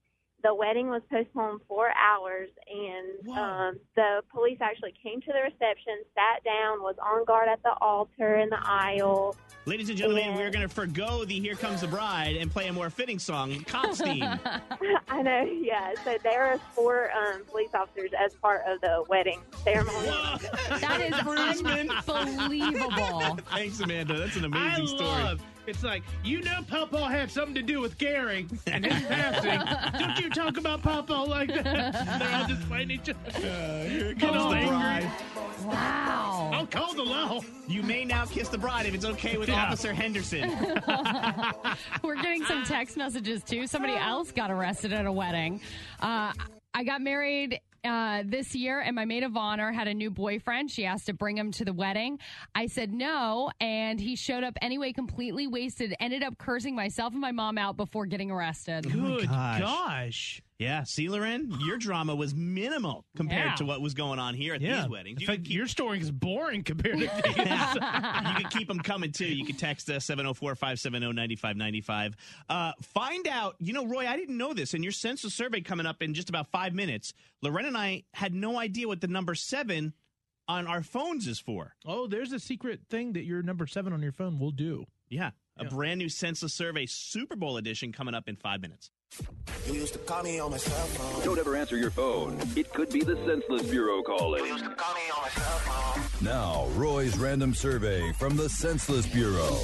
the wedding was postponed 4 hours, and the police actually came to the reception, sat down, was on guard at the altar in the aisle. Ladies and gentlemen, we're going to forgo the Here Comes the Bride and play a more fitting song, Cops theme. I know, yeah. So there are 4 police officers as part of the wedding ceremony. That is unbelievable. Thanks, Amanda. That's an amazing story. It's like, Pawpaw had something to do with Gary and his passing. Don't you talk about Pawpaw like that. They're all just fighting each other. Here comes the bride. Wow. I'll call the law. You may now kiss the bride if it's okay with Officer Henderson. We're getting some text messages, too. Somebody else got arrested at a wedding. I got married this year, and my maid of honor had a new boyfriend. She asked to bring him to the wedding. I said no, and he showed up anyway, completely wasted. Ended up cursing myself and my mom out before getting arrested. Good gosh. Yeah, see, Loren, your drama was minimal compared to what was going on here at these weddings. In fact, your story is boring compared to these. You can keep them coming, too. You can text us 704-570-9595. Find out, Roy, I didn't know this, and your census survey coming up in just about 5 minutes. Loren and I had no idea what the number 7 on our phones is for. Oh, there's a secret thing that your number 7 on your phone will do. Yeah, a brand new census survey Super Bowl edition coming up in 5 minutes. You used to call me on my cell phone. Don't ever answer your phone. It could be the Senseless Bureau calling. You used to call me on my cell phone. Now, Roy's random survey from the Senseless Bureau.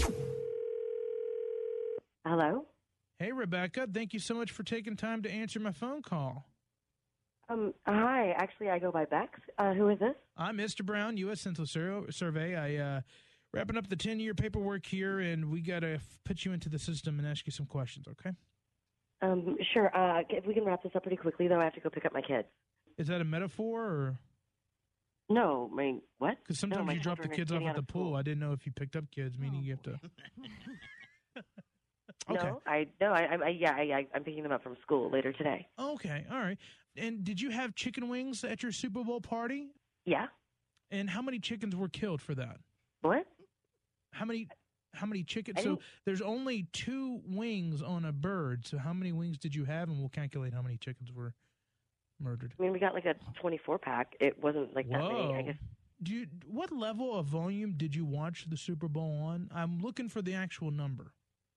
Hello? Hey, Rebecca. Thank you so much for taking time to answer my phone call. Hi. Actually, I go by Bex. Who is this? I'm Mr. Brown, U.S. Census Survey. I wrapping up the 10-year paperwork here, and we got to put you into the system and ask you some questions, okay? Sure. If we can wrap this up pretty quickly, though, I have to go pick up my kids. Is that a metaphor, or? No, what? Because sometimes you drop the kids off at the pool. I didn't know if you picked up kids, meaning you have to. Okay. I'm picking them up from school later today. Okay, all right. And did you have chicken wings at your Super Bowl party? Yeah. And how many chickens were killed for that? What? How many chickens? So there's only 2 wings on a bird. So how many wings did you have? And we'll calculate how many chickens were murdered. I mean, we got like a 24-pack. It wasn't like that many, I guess. What level of volume did you watch the Super Bowl on? I'm looking for the actual number.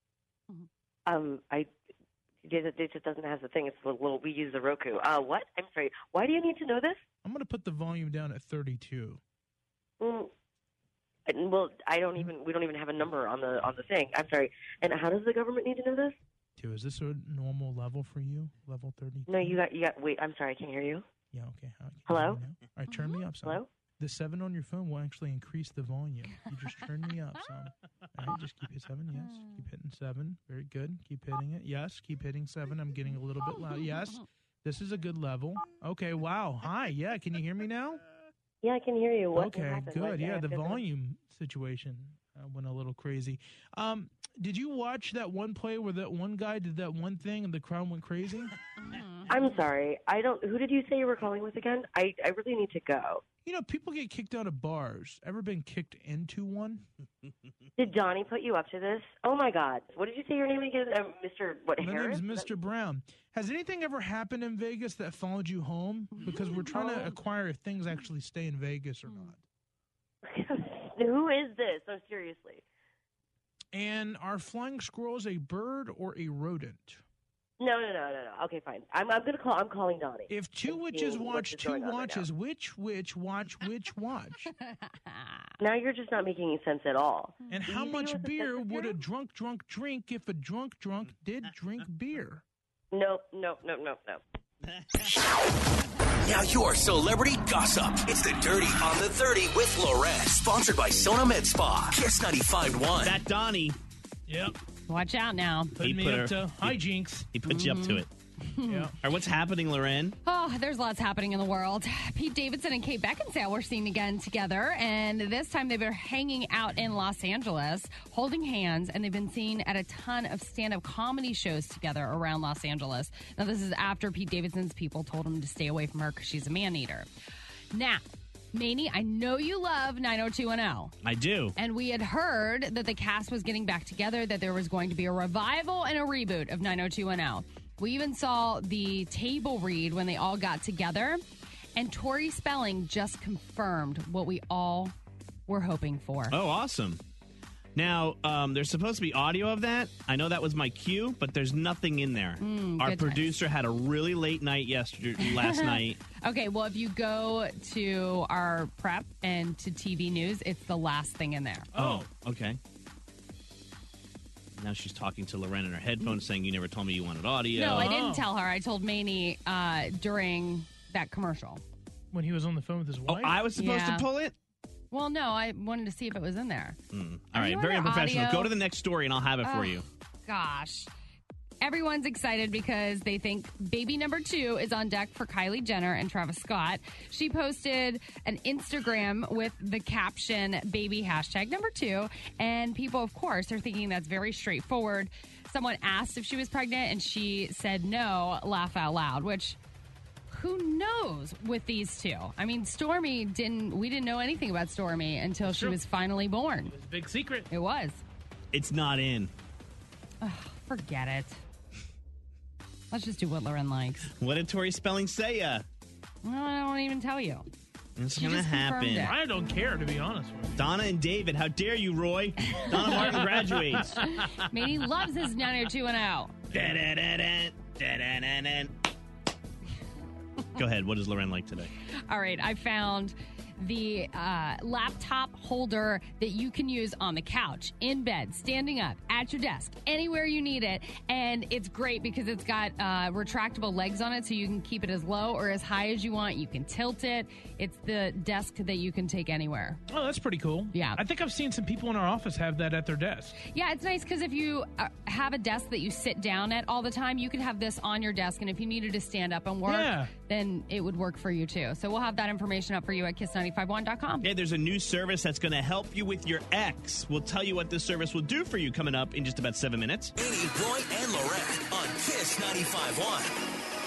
It just doesn't have the thing. It's a little. We use the Roku. What? I'm sorry. Why do you need to know this? I'm going to put the volume down at 32. Well, we don't even have a number on the thing. I'm sorry. And how does the government need to know this? Is this a normal level for you? Level 32? No, you got. Wait, I'm sorry. I can't hear you. Yeah. Okay. Hello. All right. Turn me up some. Hello. The 7 on your phone will actually increase the volume. You just turn me up some. All right, just keep it 7. Yes. Keep hitting 7. Very good. Keep hitting it. Yes. Keep hitting 7. I'm getting a little bit loud. Yes. This is a good level. Okay. Wow. Hi. Yeah. Can you hear me now? Yeah, I can hear you. Okay. Good. Yeah. The volume situation went a little crazy. Did you watch that one play where that one guy did that one thing and the crowd went crazy? I'm sorry. Who did you say you were calling with again? I really need to go. People get kicked out of bars. Ever been kicked into one? Did Johnny put you up to this? Oh, my God. What did you say your name again? Mr. Harris? My name is Mr. Brown. Has anything ever happened in Vegas that followed you home? Because we're trying to acquire if things actually stay in Vegas or not. Who is this? No, seriously. And are flying squirrels a bird or a rodent? No. Okay, fine. I'm gonna call. I'm calling Donnie. If 2 witches watch 2 watches, right, which witch watch which watch? Now you're just not making any sense at all. And how much beer would a drunk drink if a drunk did drink beer? No. Now your celebrity gossip. It's the Dirty on the 30 with Lorette. Sponsored by Sona Med Spa. Kiss 95.1. That Donnie. Yep. Watch out now. Put me up to hijinks. He put you up to it. Yeah. All right, what's happening, Loren? Oh, there's lots happening in the world. Pete Davidson and Kate Beckinsale were seen again together, and this time they've been hanging out in Los Angeles, holding hands, and they've been seen at a ton of stand-up comedy shows together around Los Angeles. Now, this is after Pete Davidson's people told him to stay away from her because she's a man-eater. Now, Maney, I know you love 90210. I do. And we had heard that the cast was getting back together, that there was going to be a revival and a reboot of 90210. We even saw the table read when they all got together. And Tori Spelling just confirmed what we all were hoping for. Oh, awesome. Now, there's supposed to be audio of that. I know that was my cue, but there's nothing in there. Our good producer had a really late night last night. Okay, well, if you go to our prep and to TV news, it's the last thing in there. Oh, okay. Now she's talking to Loren in her headphones saying, you never told me you wanted audio. No, I didn't tell her. I told Maney during that commercial. When he was on the phone with his wife? Oh, I was supposed to pull it? Well, no, I wanted to see if it was in there. All right, very unprofessional. Go to the next story and I'll have it for you. Gosh. Everyone's excited because they think baby number 2 is on deck for Kylie Jenner and Travis Scott. She posted an Instagram with the caption baby #2. And people, of course, are thinking that's very straightforward. Someone asked if she was pregnant and she said no, laugh out loud, which who knows with these two? I mean, we didn't know anything about Stormy until she was finally born. It was a big secret. It was. It's not in. Ugh, forget it. Let's just do what Lauren likes. What did Tori Spelling say? Well, I won't even tell you. It's She going to just confirmed happen. it. I don't care, to be honest with you. Donna and David, how dare you, Roy? Donna Martin graduates. Manny loves his 90210. Da-da-da-da, Go ahead. What does Loren like today? All right, I found the laptop holder that you can use on the couch, in bed, standing up, at your desk, anywhere you need it. And it's great because it's got retractable legs on it, so you can keep it as low or as high as you want. You can tilt it. It's the desk that you can take anywhere. Oh, that's pretty cool. Yeah. I think I've seen some people in our office have that at their desk. Yeah, it's nice because if you have a desk that you sit down at all the time, you can have this on your desk. And if you needed to stand up and work, then it would work for you too. So we'll have that information up for you at kiss951.com. Yeah, there's a new service that's going to help you with your ex. We'll tell you what this service will do for you coming up in just about 7 minutes. Manny, Roy, and Loren on Kiss 95.1.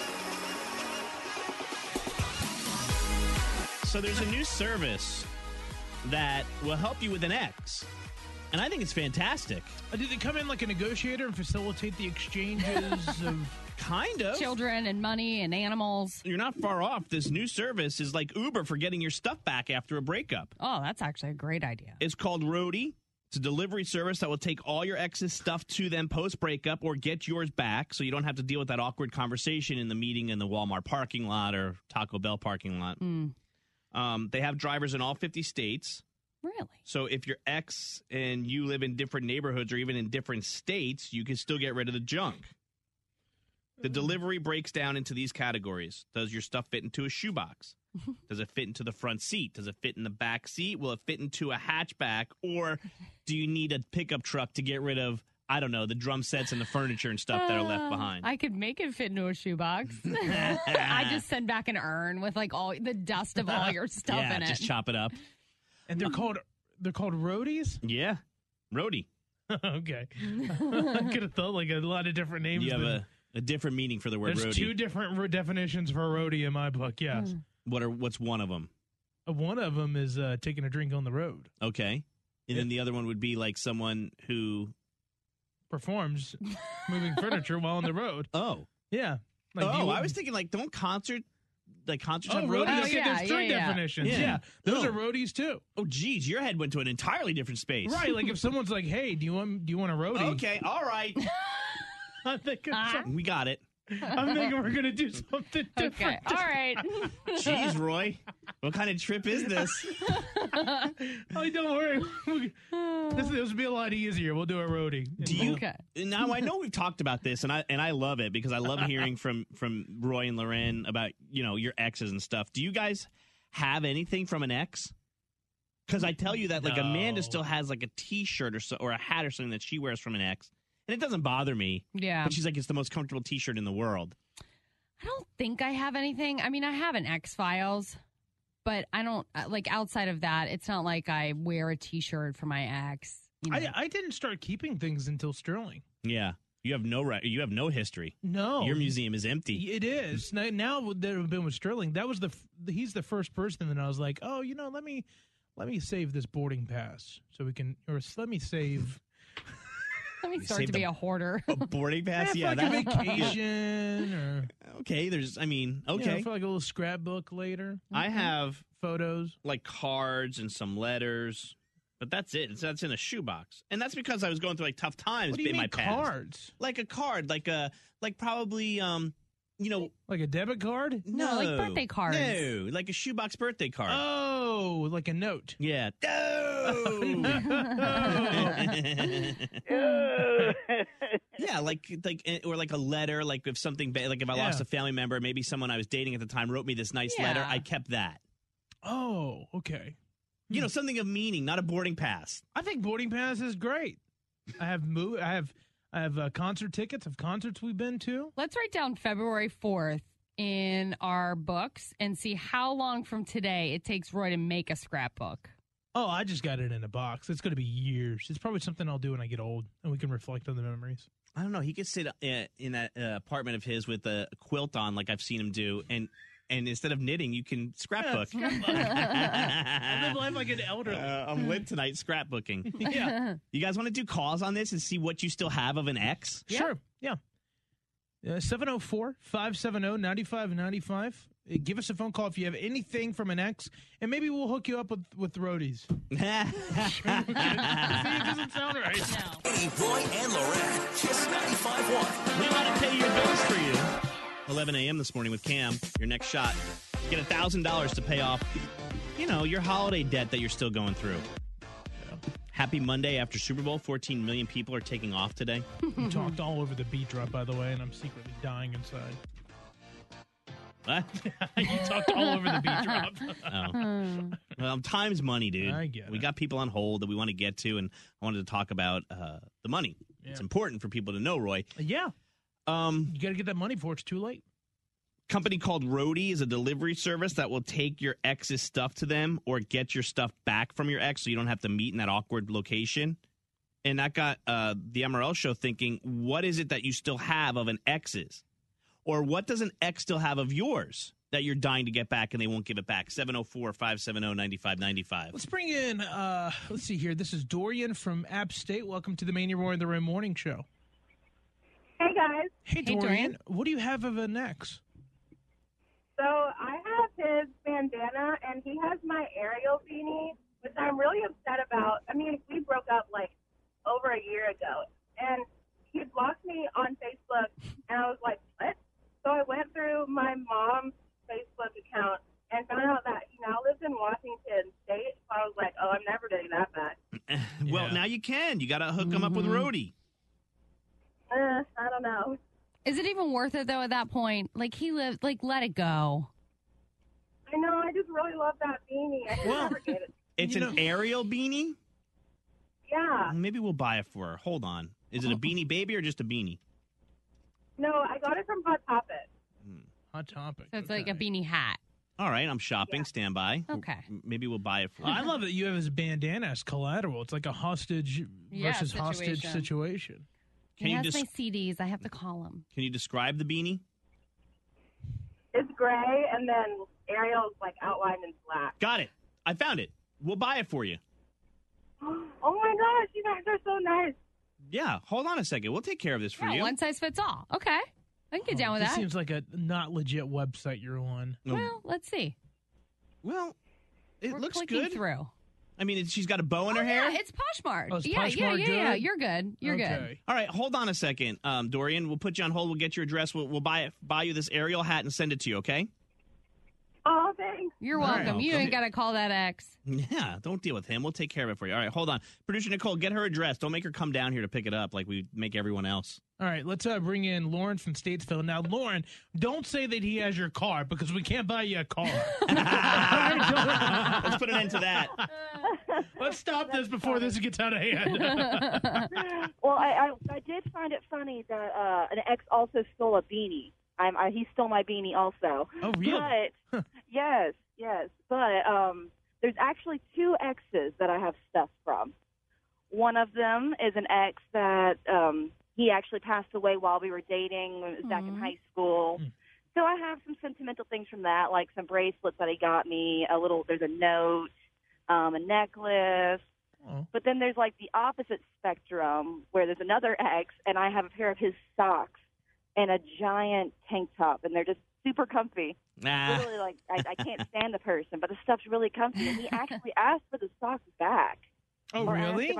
So there's a new service that will help you with an ex. And I think it's fantastic. Did it come in like a negotiator and facilitate the exchanges of... Kind of. Children and money and animals. You're not far off. This new service is like Uber for getting your stuff back after a breakup. Oh, that's actually a great idea. It's called Roadie. It's a delivery service that will take all your ex's stuff to them post-breakup or get yours back so you don't have to deal with that awkward conversation in the meeting in the Walmart parking lot or Taco Bell parking lot. They have drivers in all 50 states. Really? So if your ex and you live in different neighborhoods or even in different states, you can still get rid of the junk. The delivery breaks down into these categories. Does your stuff fit into a shoebox? Does it fit into the front seat? Does it fit in the back seat? Will it fit into a hatchback? Or do you need a pickup truck to get rid of, I don't know, the drum sets and the furniture and stuff that are left behind? I could make it fit into a shoebox. I just send back an urn with like all the dust of all your stuff in it. Just chop it up. And they're called roadies? Yeah, roadie. Okay. I could have thought like a lot of different names. You have a different meaning for the word There's roadie. 2 different definitions for a roadie in my book, yes. What's one of them? One of them is taking a drink on the road. Okay. And then the other one would be like someone who performs moving furniture while on the road. Oh. Yeah. Like I was thinking like concerts have roadies? Roadies. Okay, there's 3 definitions. Yeah. Those are roadies too. Oh, geez, your head went to an entirely different space. Right, like if someone's like, "Hey, do you want a roadie?" Okay, all right. I'm thinking we got it. I'm thinking we're gonna do something different. Okay, all right. Jeez, Roy, what kind of trip is this? Oh, don't worry. This will be a lot easier. We'll do a roadie. Do you? Now I know we've talked about this, and I love it because I love hearing from Roy and Loren about your exes and stuff. Do you guys have anything from an ex? Because I tell you that like Amanda still has like a T-shirt or a hat or something that she wears from an ex. And it doesn't bother me. Yeah. But she's like, it's the most comfortable T-shirt in the world. I don't think I have anything. I mean, I have an X-Files, but I don't, like, outside of that, it's not like I wear a T-shirt for my ex. I didn't start keeping things until Sterling. Yeah. You have no history. No. Your museum is empty. It is. Now that I've been with Sterling, he's the first person that I was like, oh, let me save this boarding pass so we can, or let me save... Let me start Save to be the- a hoarder. A boarding pass? For Yeah, like a vacation or Okay, there's, I mean, you know, okay. for like a little scrapbook later. I have photos. like cards and some letters, but that's it. That's in a shoebox. And that's because I was going through like tough times What do you in mean my past. cards? Like a card, like probably, you know. Like a debit card? No, like birthday cards. No, like a shoebox birthday card. Oh, like a note. Yeah. Yeah, like or like a letter, like if something like if I lost Yeah. a family member, maybe someone I was dating at the time wrote me this nice letter, I kept that. Oh, okay. You know, something of meaning, not a boarding pass. I think boarding pass is great. I have concert tickets of concerts we've been to. Let's write down February 4th in our books and see how long from today it takes Roy to make a scrapbook. Oh, I just got it in a box. It's going to be years. It's probably something I'll do when I get old, and we can reflect on the memories. I don't know. He could sit in that apartment of his with a quilt on, like I've seen him do, and instead of knitting, you can scrapbook. I live life like an elderly. I'm lit tonight scrapbooking. Yeah. You guys want to do calls on this and see what you still have of an ex? Sure. Yeah. 704-570-9595. Give us a phone call if you have anything from an ex, and maybe we'll hook you up with roadies. See, it doesn't sound right. Hey, Roy and Lorette, Kiss 95.1. We want to pay your bills for you. 11 a.m. this morning with Cam. Your next shot. Get $1,000 to pay off, you know, your holiday debt that you're still going through. Happy Monday after Super Bowl. 14 million people are taking off today. We talked all over the beat drop, by the way, and I'm secretly dying inside. What? You talked all over the beat drop. Oh. Well, time's money, dude. I get We got people on hold that we want to get to, and I wanted to talk about the money. Yeah. It's important for people to know, Roy. Yeah. You got to get that money before it's too late. Company called Roadie is a delivery service that will take your ex's stuff to them or get your stuff back from your ex so you don't have to meet in that awkward location. And that got the MRL show thinking, what is it that you still have of an ex's? Or what does an ex still have of yours that you're dying to get back and they won't give it back? 704-570-9595. Let's bring in, let's see here. This is Dorian from App State. Welcome to the Mania Roy and the Roy Morning Show. Hey, guys. Hey, Dorian. What do you have of an ex? So I have his bandana, and he has my Ariel beanie, which I'm really upset about. I mean, we broke up, like, over a year ago, and he blocked me on Facebook, and I was like, what? So I went through my mom's Facebook account and found out that he now lives in Washington State, so I was like, oh, I'm never doing that back. Well, now you can. You got to hook them up with Roadie. I don't know. Is it even worth it, though, at that point? Like, he lived, like, let it go. I know, I just really love that beanie. I should never get it. It's an Ariel beanie? Yeah. Maybe we'll buy it for her. Hold on. Is it a Beanie Baby or just a beanie? No, I got it from Hot Topic. Hot Topic. So it's like a beanie hat. All right, I'm shopping. Stand by. Okay. Maybe we'll buy it for I her. love that you have his bandana as collateral. It's like a hostage versus hostage situation. Can He you has just my CDs. I have to call him. Can you describe the beanie? It's gray, and then Ariel's like outlined in black. Got it. I found it. We'll buy it for you. Oh my gosh, you guys are so nice. Yeah. Hold on a second. We'll take care of this for Yeah, you. one size fits all. Okay. I can get down with This that. seems like a not legit website you're on. Well, let's see. Well, it We're looks clicking good. through. I mean, she's got a bow in her hair. Yeah, it's Poshmark. Oh, is yeah, Poshmark yeah. good? You're good. You're good. All right, hold on a second, Dorian. We'll put you on hold. We'll get your address. We'll buy you this Ariel hat and send it to you. Okay? Oh, thanks. You're All right. welcome. You ain't got to call that ex. Yeah, don't deal with him. We'll take care of it for you. All right, hold on. Producer Nicole, get her address. Don't make her come down here to pick it up like we make everyone else. All right, let's bring in Lauren from Statesville. Now, Lauren, don't say that he has your car because we can't buy you a car. Let's put an end to that. Let's stop this before this gets out of hand. Well, I did find it funny that an ex also stole a beanie. He stole my beanie also. Oh, really? But yes. But there's actually two exes that I have stuff from. One of them is an ex that he actually passed away while we were dating when it was back in high school. So I have some sentimental things from that, like some bracelets that he got me. There's a note, a necklace. But then there's like the opposite spectrum where there's another ex, and I have a pair of his socks and a giant tank top, and they're just super comfy. Literally, like, I can't stand the person, but the stuff's really comfy. And he actually asked for the socks back. Oh, Or asked really?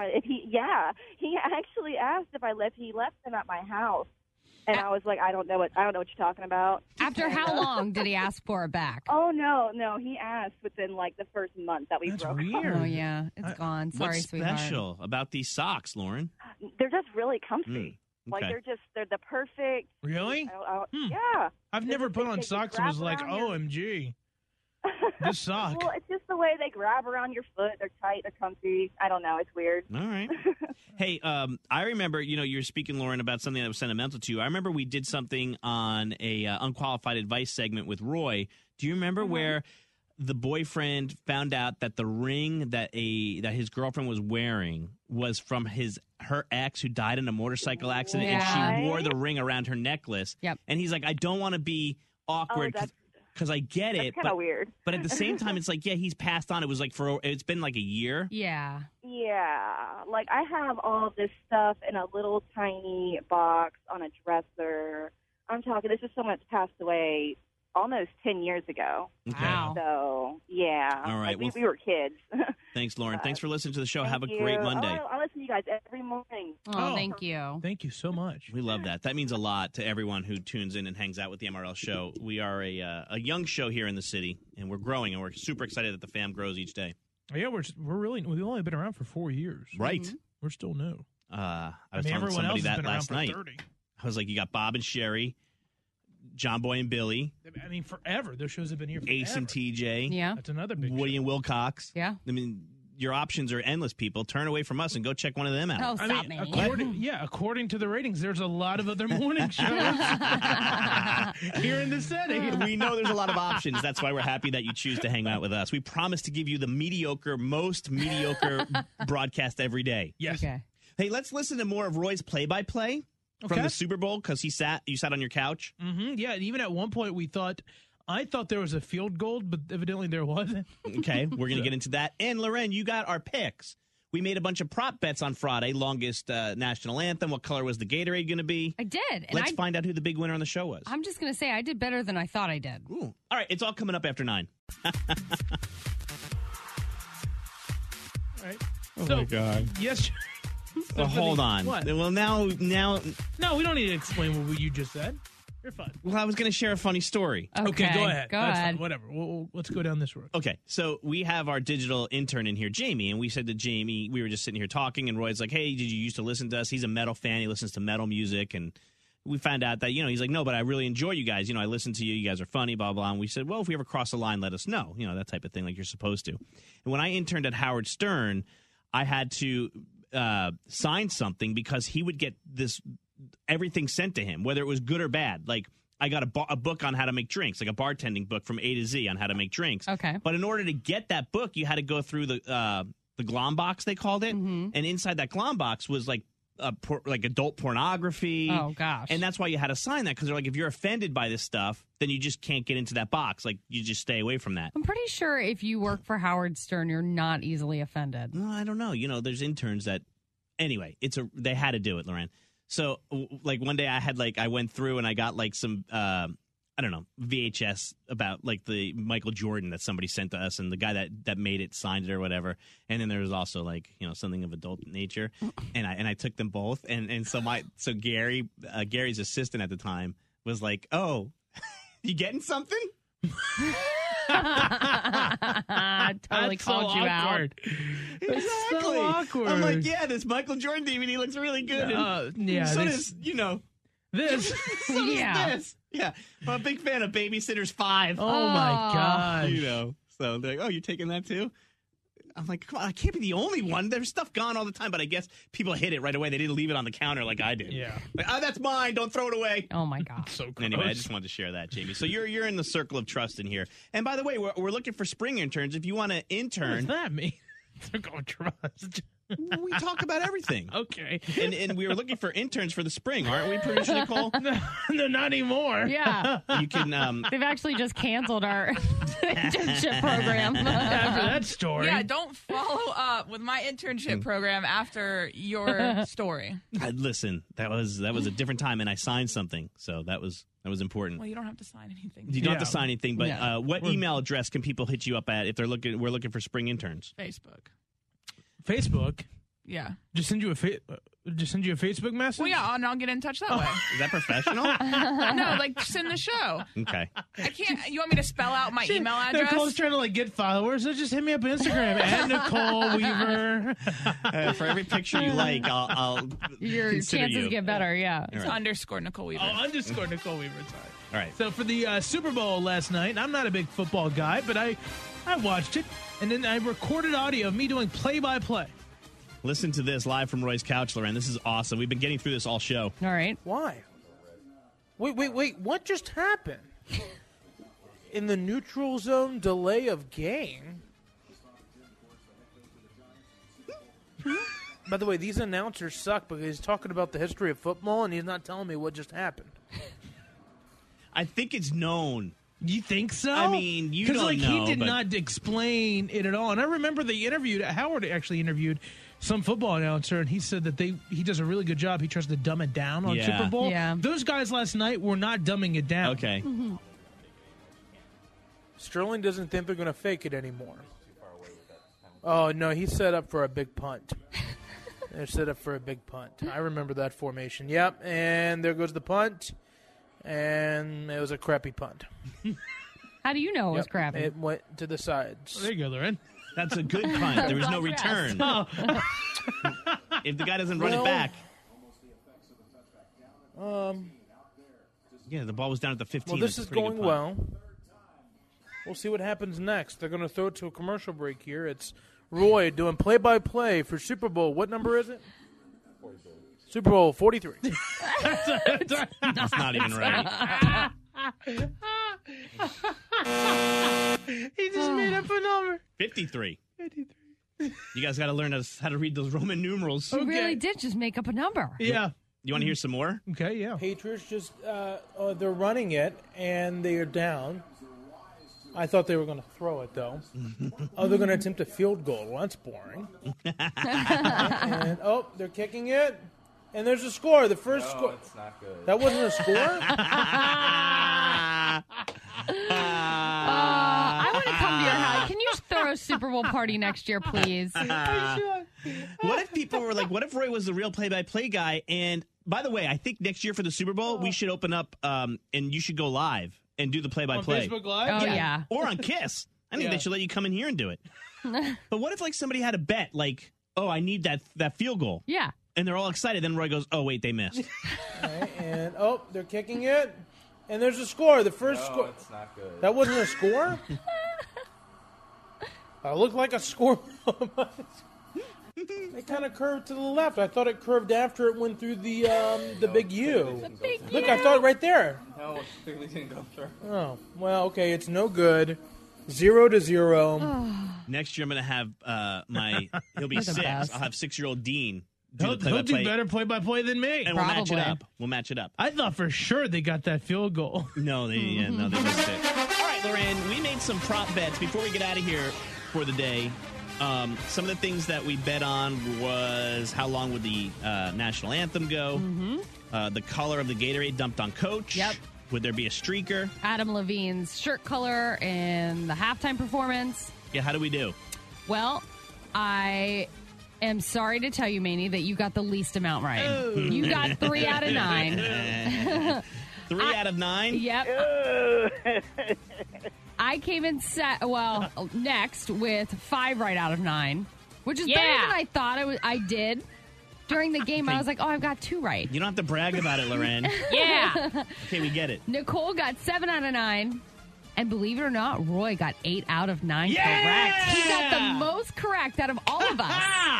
he actually asked if he left them at my house, and I was like, I don't know what you're talking about. After how long did he ask for it back? Oh no, he asked within like the first month that we broke up. Oh yeah, it's gone. Sorry, What's sweetheart. special about these socks, Lauren? They're just really comfy. Like okay. they're the perfect. Really? Yeah. I've never put on socks and was like, OMG. This sock. Well, it's just the way they grab around your foot. They're tight. They're comfy. I don't know. It's weird. All right. Hey, I remember, you were speaking, Lauren, about something that was sentimental to you. I remember we did something on a unqualified advice segment with Roy. Do you remember where the boyfriend found out that the ring that his girlfriend was wearing was from her ex who died in a motorcycle accident, and she wore the ring around her necklace? Yep. And he's like, I don't want to be awkward because I get it. That's kind of weird. But at the same time, it's like, yeah, he's passed on. It was like it's been like a year. Yeah. Yeah. Like, I have all this stuff in a little tiny box on a dresser. I'm talking, this is someone that's passed away almost 10 years ago. Okay. Wow. So, yeah. All right. Like, we were kids. Thanks, Lauren. Thanks for listening to the show. Thank Have a you. great Monday. I listen to you guys every morning. Oh, thank you. Thank you so much. We love that. That means a lot to everyone who tunes in and hangs out with the MRL show. We are a young show here in the city, and we're growing, and we're super excited that the fam grows each day. Yeah, we've only been around for 4 years. Right. We're still new. I was telling everyone somebody else has that been around last for night. 30. I was like, you got Bob and Sherry, John Boy and Billy, I mean, forever. Those shows have been here forever. Ace and TJ. Yeah. That's another big Woody and Wilcox. Yeah. I mean, your options are endless, people. Turn away from us and go check one of them out. Oh, stop me. According to the ratings, there's a lot of other morning shows here in the city. We know there's a lot of options. That's why we're happy that you choose to hang out with us. We promise to give you the most mediocre broadcast every day. Yes. Okay. Hey, let's listen to more of Roy's play-by-play from the Super Bowl because you sat on your couch. Mm-hmm. Yeah, and even at one point I thought there was a field goal, but evidently there wasn't. Okay, we're going to get into that. And Loren, you got our picks. We made a bunch of prop bets on Friday. Longest national anthem. What color was the Gatorade going to be? I did. And Let's find out who the big winner on the show was. I'm just going to say I did better than I thought I did. Ooh. All right, it's all coming up after 9. All right. Oh, my God. Yes. Well, hold on. What? Well, now. No, we don't need to explain what you just said. You're fine. Well, I was going to share a funny story. Okay, go ahead. Go That's ahead. fine. Whatever. Let's go down this road. Okay, so we have our digital intern in here, Jamie, and we said to Jamie, we were just sitting here talking, and Roy's like, hey, did you used to listen to us? He's a metal fan. He listens to metal music, and we found out that, he's like, no, but I really enjoy you guys. I listen to you. You guys are funny, blah, blah. And we said, well, if we ever cross the line, let us know. That type of thing, like you're supposed to. And when I interned at Howard Stern, I had to sign something because he would get everything sent to him, whether it was good or bad. Like, I got a book on how to make drinks, like a bartending book from A to Z on how to make drinks. Okay. But in order to get that book, you had to go through the glom box, they called it. Mm-hmm. And inside that glom box was like adult pornography. Oh, gosh. And that's why you had to sign that, because they're like, if you're offended by this stuff, then you just can't get into that box. Like, you just stay away from that. I'm pretty sure if you work for Howard Stern, you're not easily offended. No, I don't know. There's interns that... Anyway, they had to do it, Loren. So, like, one day I went through and I got, like, some, VHS about, like, the Michael Jordan that somebody sent to us, and the guy that made it signed it or whatever. And then there was also, like, something of adult nature. And I took them both. And so Gary's assistant at the time was like, oh, you getting something? Totally called you out. Exactly. So awkward. I'm like, yeah, this Michael Jordan DVD looks really good. Yeah. So does, this. So does this. Yeah. I'm a big fan of Babysitters 5. Oh, my gosh. So they're like, oh, you're taking that too? I'm like, come on, I can't be the only one. There's stuff gone all the time, but I guess people hit it right away. They didn't leave it on the counter like I did. Yeah. Like, oh, that's mine. Don't throw it away. Oh, my God. So gross. Anyway, I just wanted to share that, Jamie. So you're in the circle of trust in here. And by the way, we're looking for spring interns. If you want to intern. What does that mean? Circle of trust. We talk about everything. Okay. And we were looking for interns for the spring, aren't we, producer Nicole? No, not anymore. Yeah. You can. They've actually just canceled our internship program. After that story. Yeah, don't follow up with my internship program after your story. Listen, that was a different time, and I signed something, so that was important. Well, you don't have to sign anything. You don't have to sign anything, but Yeah. what email address can people hit you up at if we're looking for spring interns? Facebook? Yeah. Just send you a Facebook message? Well, yeah, and I'll get in touch that way. Is that professional? No, like just in the show. Okay. I can't. You want me to spell out my email address? Nicole's trying to get followers, so just hit me up on Instagram at Nicole Weaver. For every picture you like, I'll Your consider chances you. get better, yeah. It's underscore Nicole Weaver. Oh, underscore Nicole Weaver. Sorry. All right. So for the Super Bowl last night, I'm not a big football guy, but I watched it, and then I recorded audio of me doing play-by-play. Listen to this live from Roy's couch, Loren. This is awesome. We've been getting through this all show. All right. Why? Wait. What just happened? In the neutral zone delay of game? By the way, these announcers suck because he's talking about the history of football and he's not telling me what just happened. I think it's known. You think so? I mean, you don't like, know. he did but not explain it at all. And I remember they interviewed, Howard actually interviewed some football announcer, and he said that he does a really good job. He tries to dumb it down on Yeah. Super Bowl. Yeah. Those guys last night were not dumbing it down. Okay. Sterling doesn't think they're going to fake it anymore. Oh, no, he's set up for a big punt. They're set up for a big punt. I remember that formation. Yep, and there goes the punt. And it was a crappy punt. How do you know it was Yep, crappy? It went to the sides. There you go, Loren. That's a good punt. There was no return. Oh. If the guy doesn't run it Well, back. Um, Yeah, the ball was down at the 15. well, this That's is a pretty good going punt. well. We'll see what happens next. They're going to throw it to a commercial break here. It's Roy doing play-by-play for Super Bowl. What number is it? Super Bowl 43. That's not even right. He just made up a number. 53. You guys got to learn how to read those Roman numerals. You really did just make up a number. Yeah. You want to hear some more? Okay, yeah. Patriots just, they're running it, and they are down. I thought they were going to throw it, though. They're going to attempt a field goal. Well, that's boring. And, they're kicking it. And there's a score. The first score. it's not good. That wasn't a score? I want to come to your house. Can you throw a Super Bowl party next year, please? What if people were like, what if Roy was the real play-by-play guy? And by the way, I think next year for the Super Bowl, we should open up and you should go live and do the play-by-play. On Facebook Live? Oh, yeah. Or on Kiss. I think they should let you come in here and do it. But what if like somebody had a bet like, oh, I need that field goal. Yeah. And they're all excited. Then Roy goes, oh, wait, they missed. Okay, and, they're kicking it. And there's a score. The first score. it's not good. That wasn't a score? It looked like a score. It kind of curved to the left. I thought it curved after it went through the big U. Look, I thought right there. No, it clearly didn't go through. Oh, well, okay, it's no good. 0-0. Next year I'm going to have he'll be You're the 6. best. I'll have 6-year-old Dean do He'll the play-by-play. do better play-by-play than me. And we'll match it Probably. up. We'll match it up. I thought for sure they got that field goal. No, they missed it. All right, Lorraine, we made some prop bets before we get out of here for the day. Some of the things that we bet on was how long would the national anthem go, the color of the Gatorade dumped on Coach. Yep. Would there be a streaker? Adam Levine's shirt color in the halftime performance. Yeah, how do we do? Well, I am sorry to tell you, Manny, that you got the least amount right. Oh. You got 3 out of 9. 3 out of 9? Yep. I came in next with 5 right out of 9, which is better than I thought I did. During the game, I was like, I've got 2 right. You don't have to brag about it, Loren. Yeah. Okay, we get it. Nicole got 7 out of 9. And believe it or not, Roy got 8 out of 9 Yeah! correct. He got the most correct out of all of us.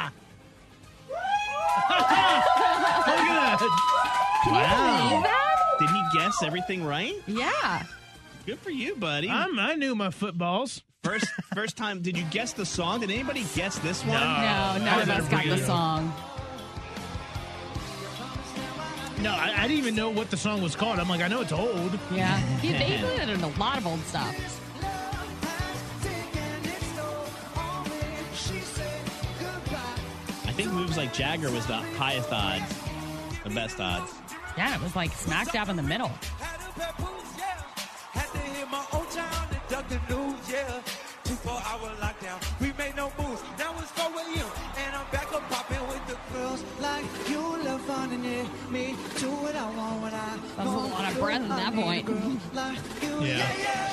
Look at that. Can you believe that? Did he guess everything right? Yeah. Good for you, buddy. I knew my footballs. First time. Did you guess the song? Did anybody guess this one? No, none of us got the song. No, I didn't even know what the song was called. I'm like, I know it's old. Yeah. They did a lot of old stuff. I think Moves Like Jagger was the highest odds, the best odds. Yeah, it was like smack dab in the middle. Had to hit my old town and duck the news, yeah. 24-hour lockdown, we made no moves. Now it's 4 a.m. and I'm back up popping with the girls like you love fun and me do what I want when I. That was a lot of breath at that point. Like you, Yeah.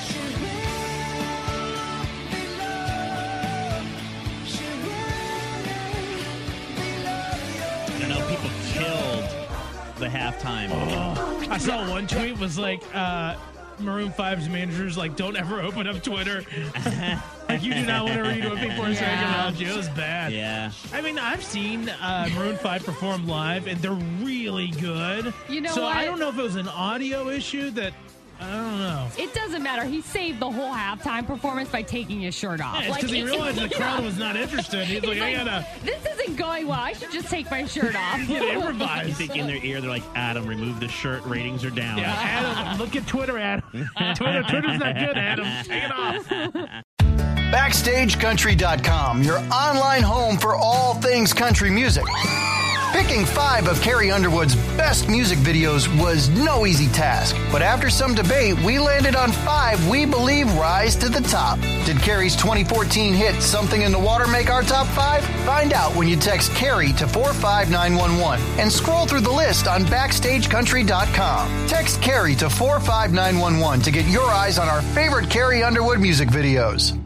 I know people killed the halftime. Oh, I saw one tweet was like, Maroon 5's managers like, don't ever open up Twitter. Like, you do not want to read what people are saying about you. It was bad. Yeah. I mean, I've seen Maroon 5 perform live, and they're really good. You know so what? I don't know if it was an audio issue that, I don't know. It doesn't matter. He saved the whole halftime performance by taking his shirt off. Yeah, it's because he realized the crowd was not interested. He's like, I gotta... This isn't going well. I should just take my shirt off. You think in their ear, they're like, Adam, remove the shirt. Ratings are down. Yeah, Adam, look at Twitter, Adam. Twitter's not good, Adam. Take it off. BackstageCountry.com, your online home for all things country music. Picking 5 of Carrie Underwood's best music videos was no easy task, but after some debate, we landed on 5 we believe rise to the top. Did Carrie's 2014 hit Something in the Water make our top 5? Find out when you text Carrie to 45911 and scroll through the list on BackstageCountry.com. Text Carrie to 45911 to get your eyes on our favorite Carrie Underwood music videos.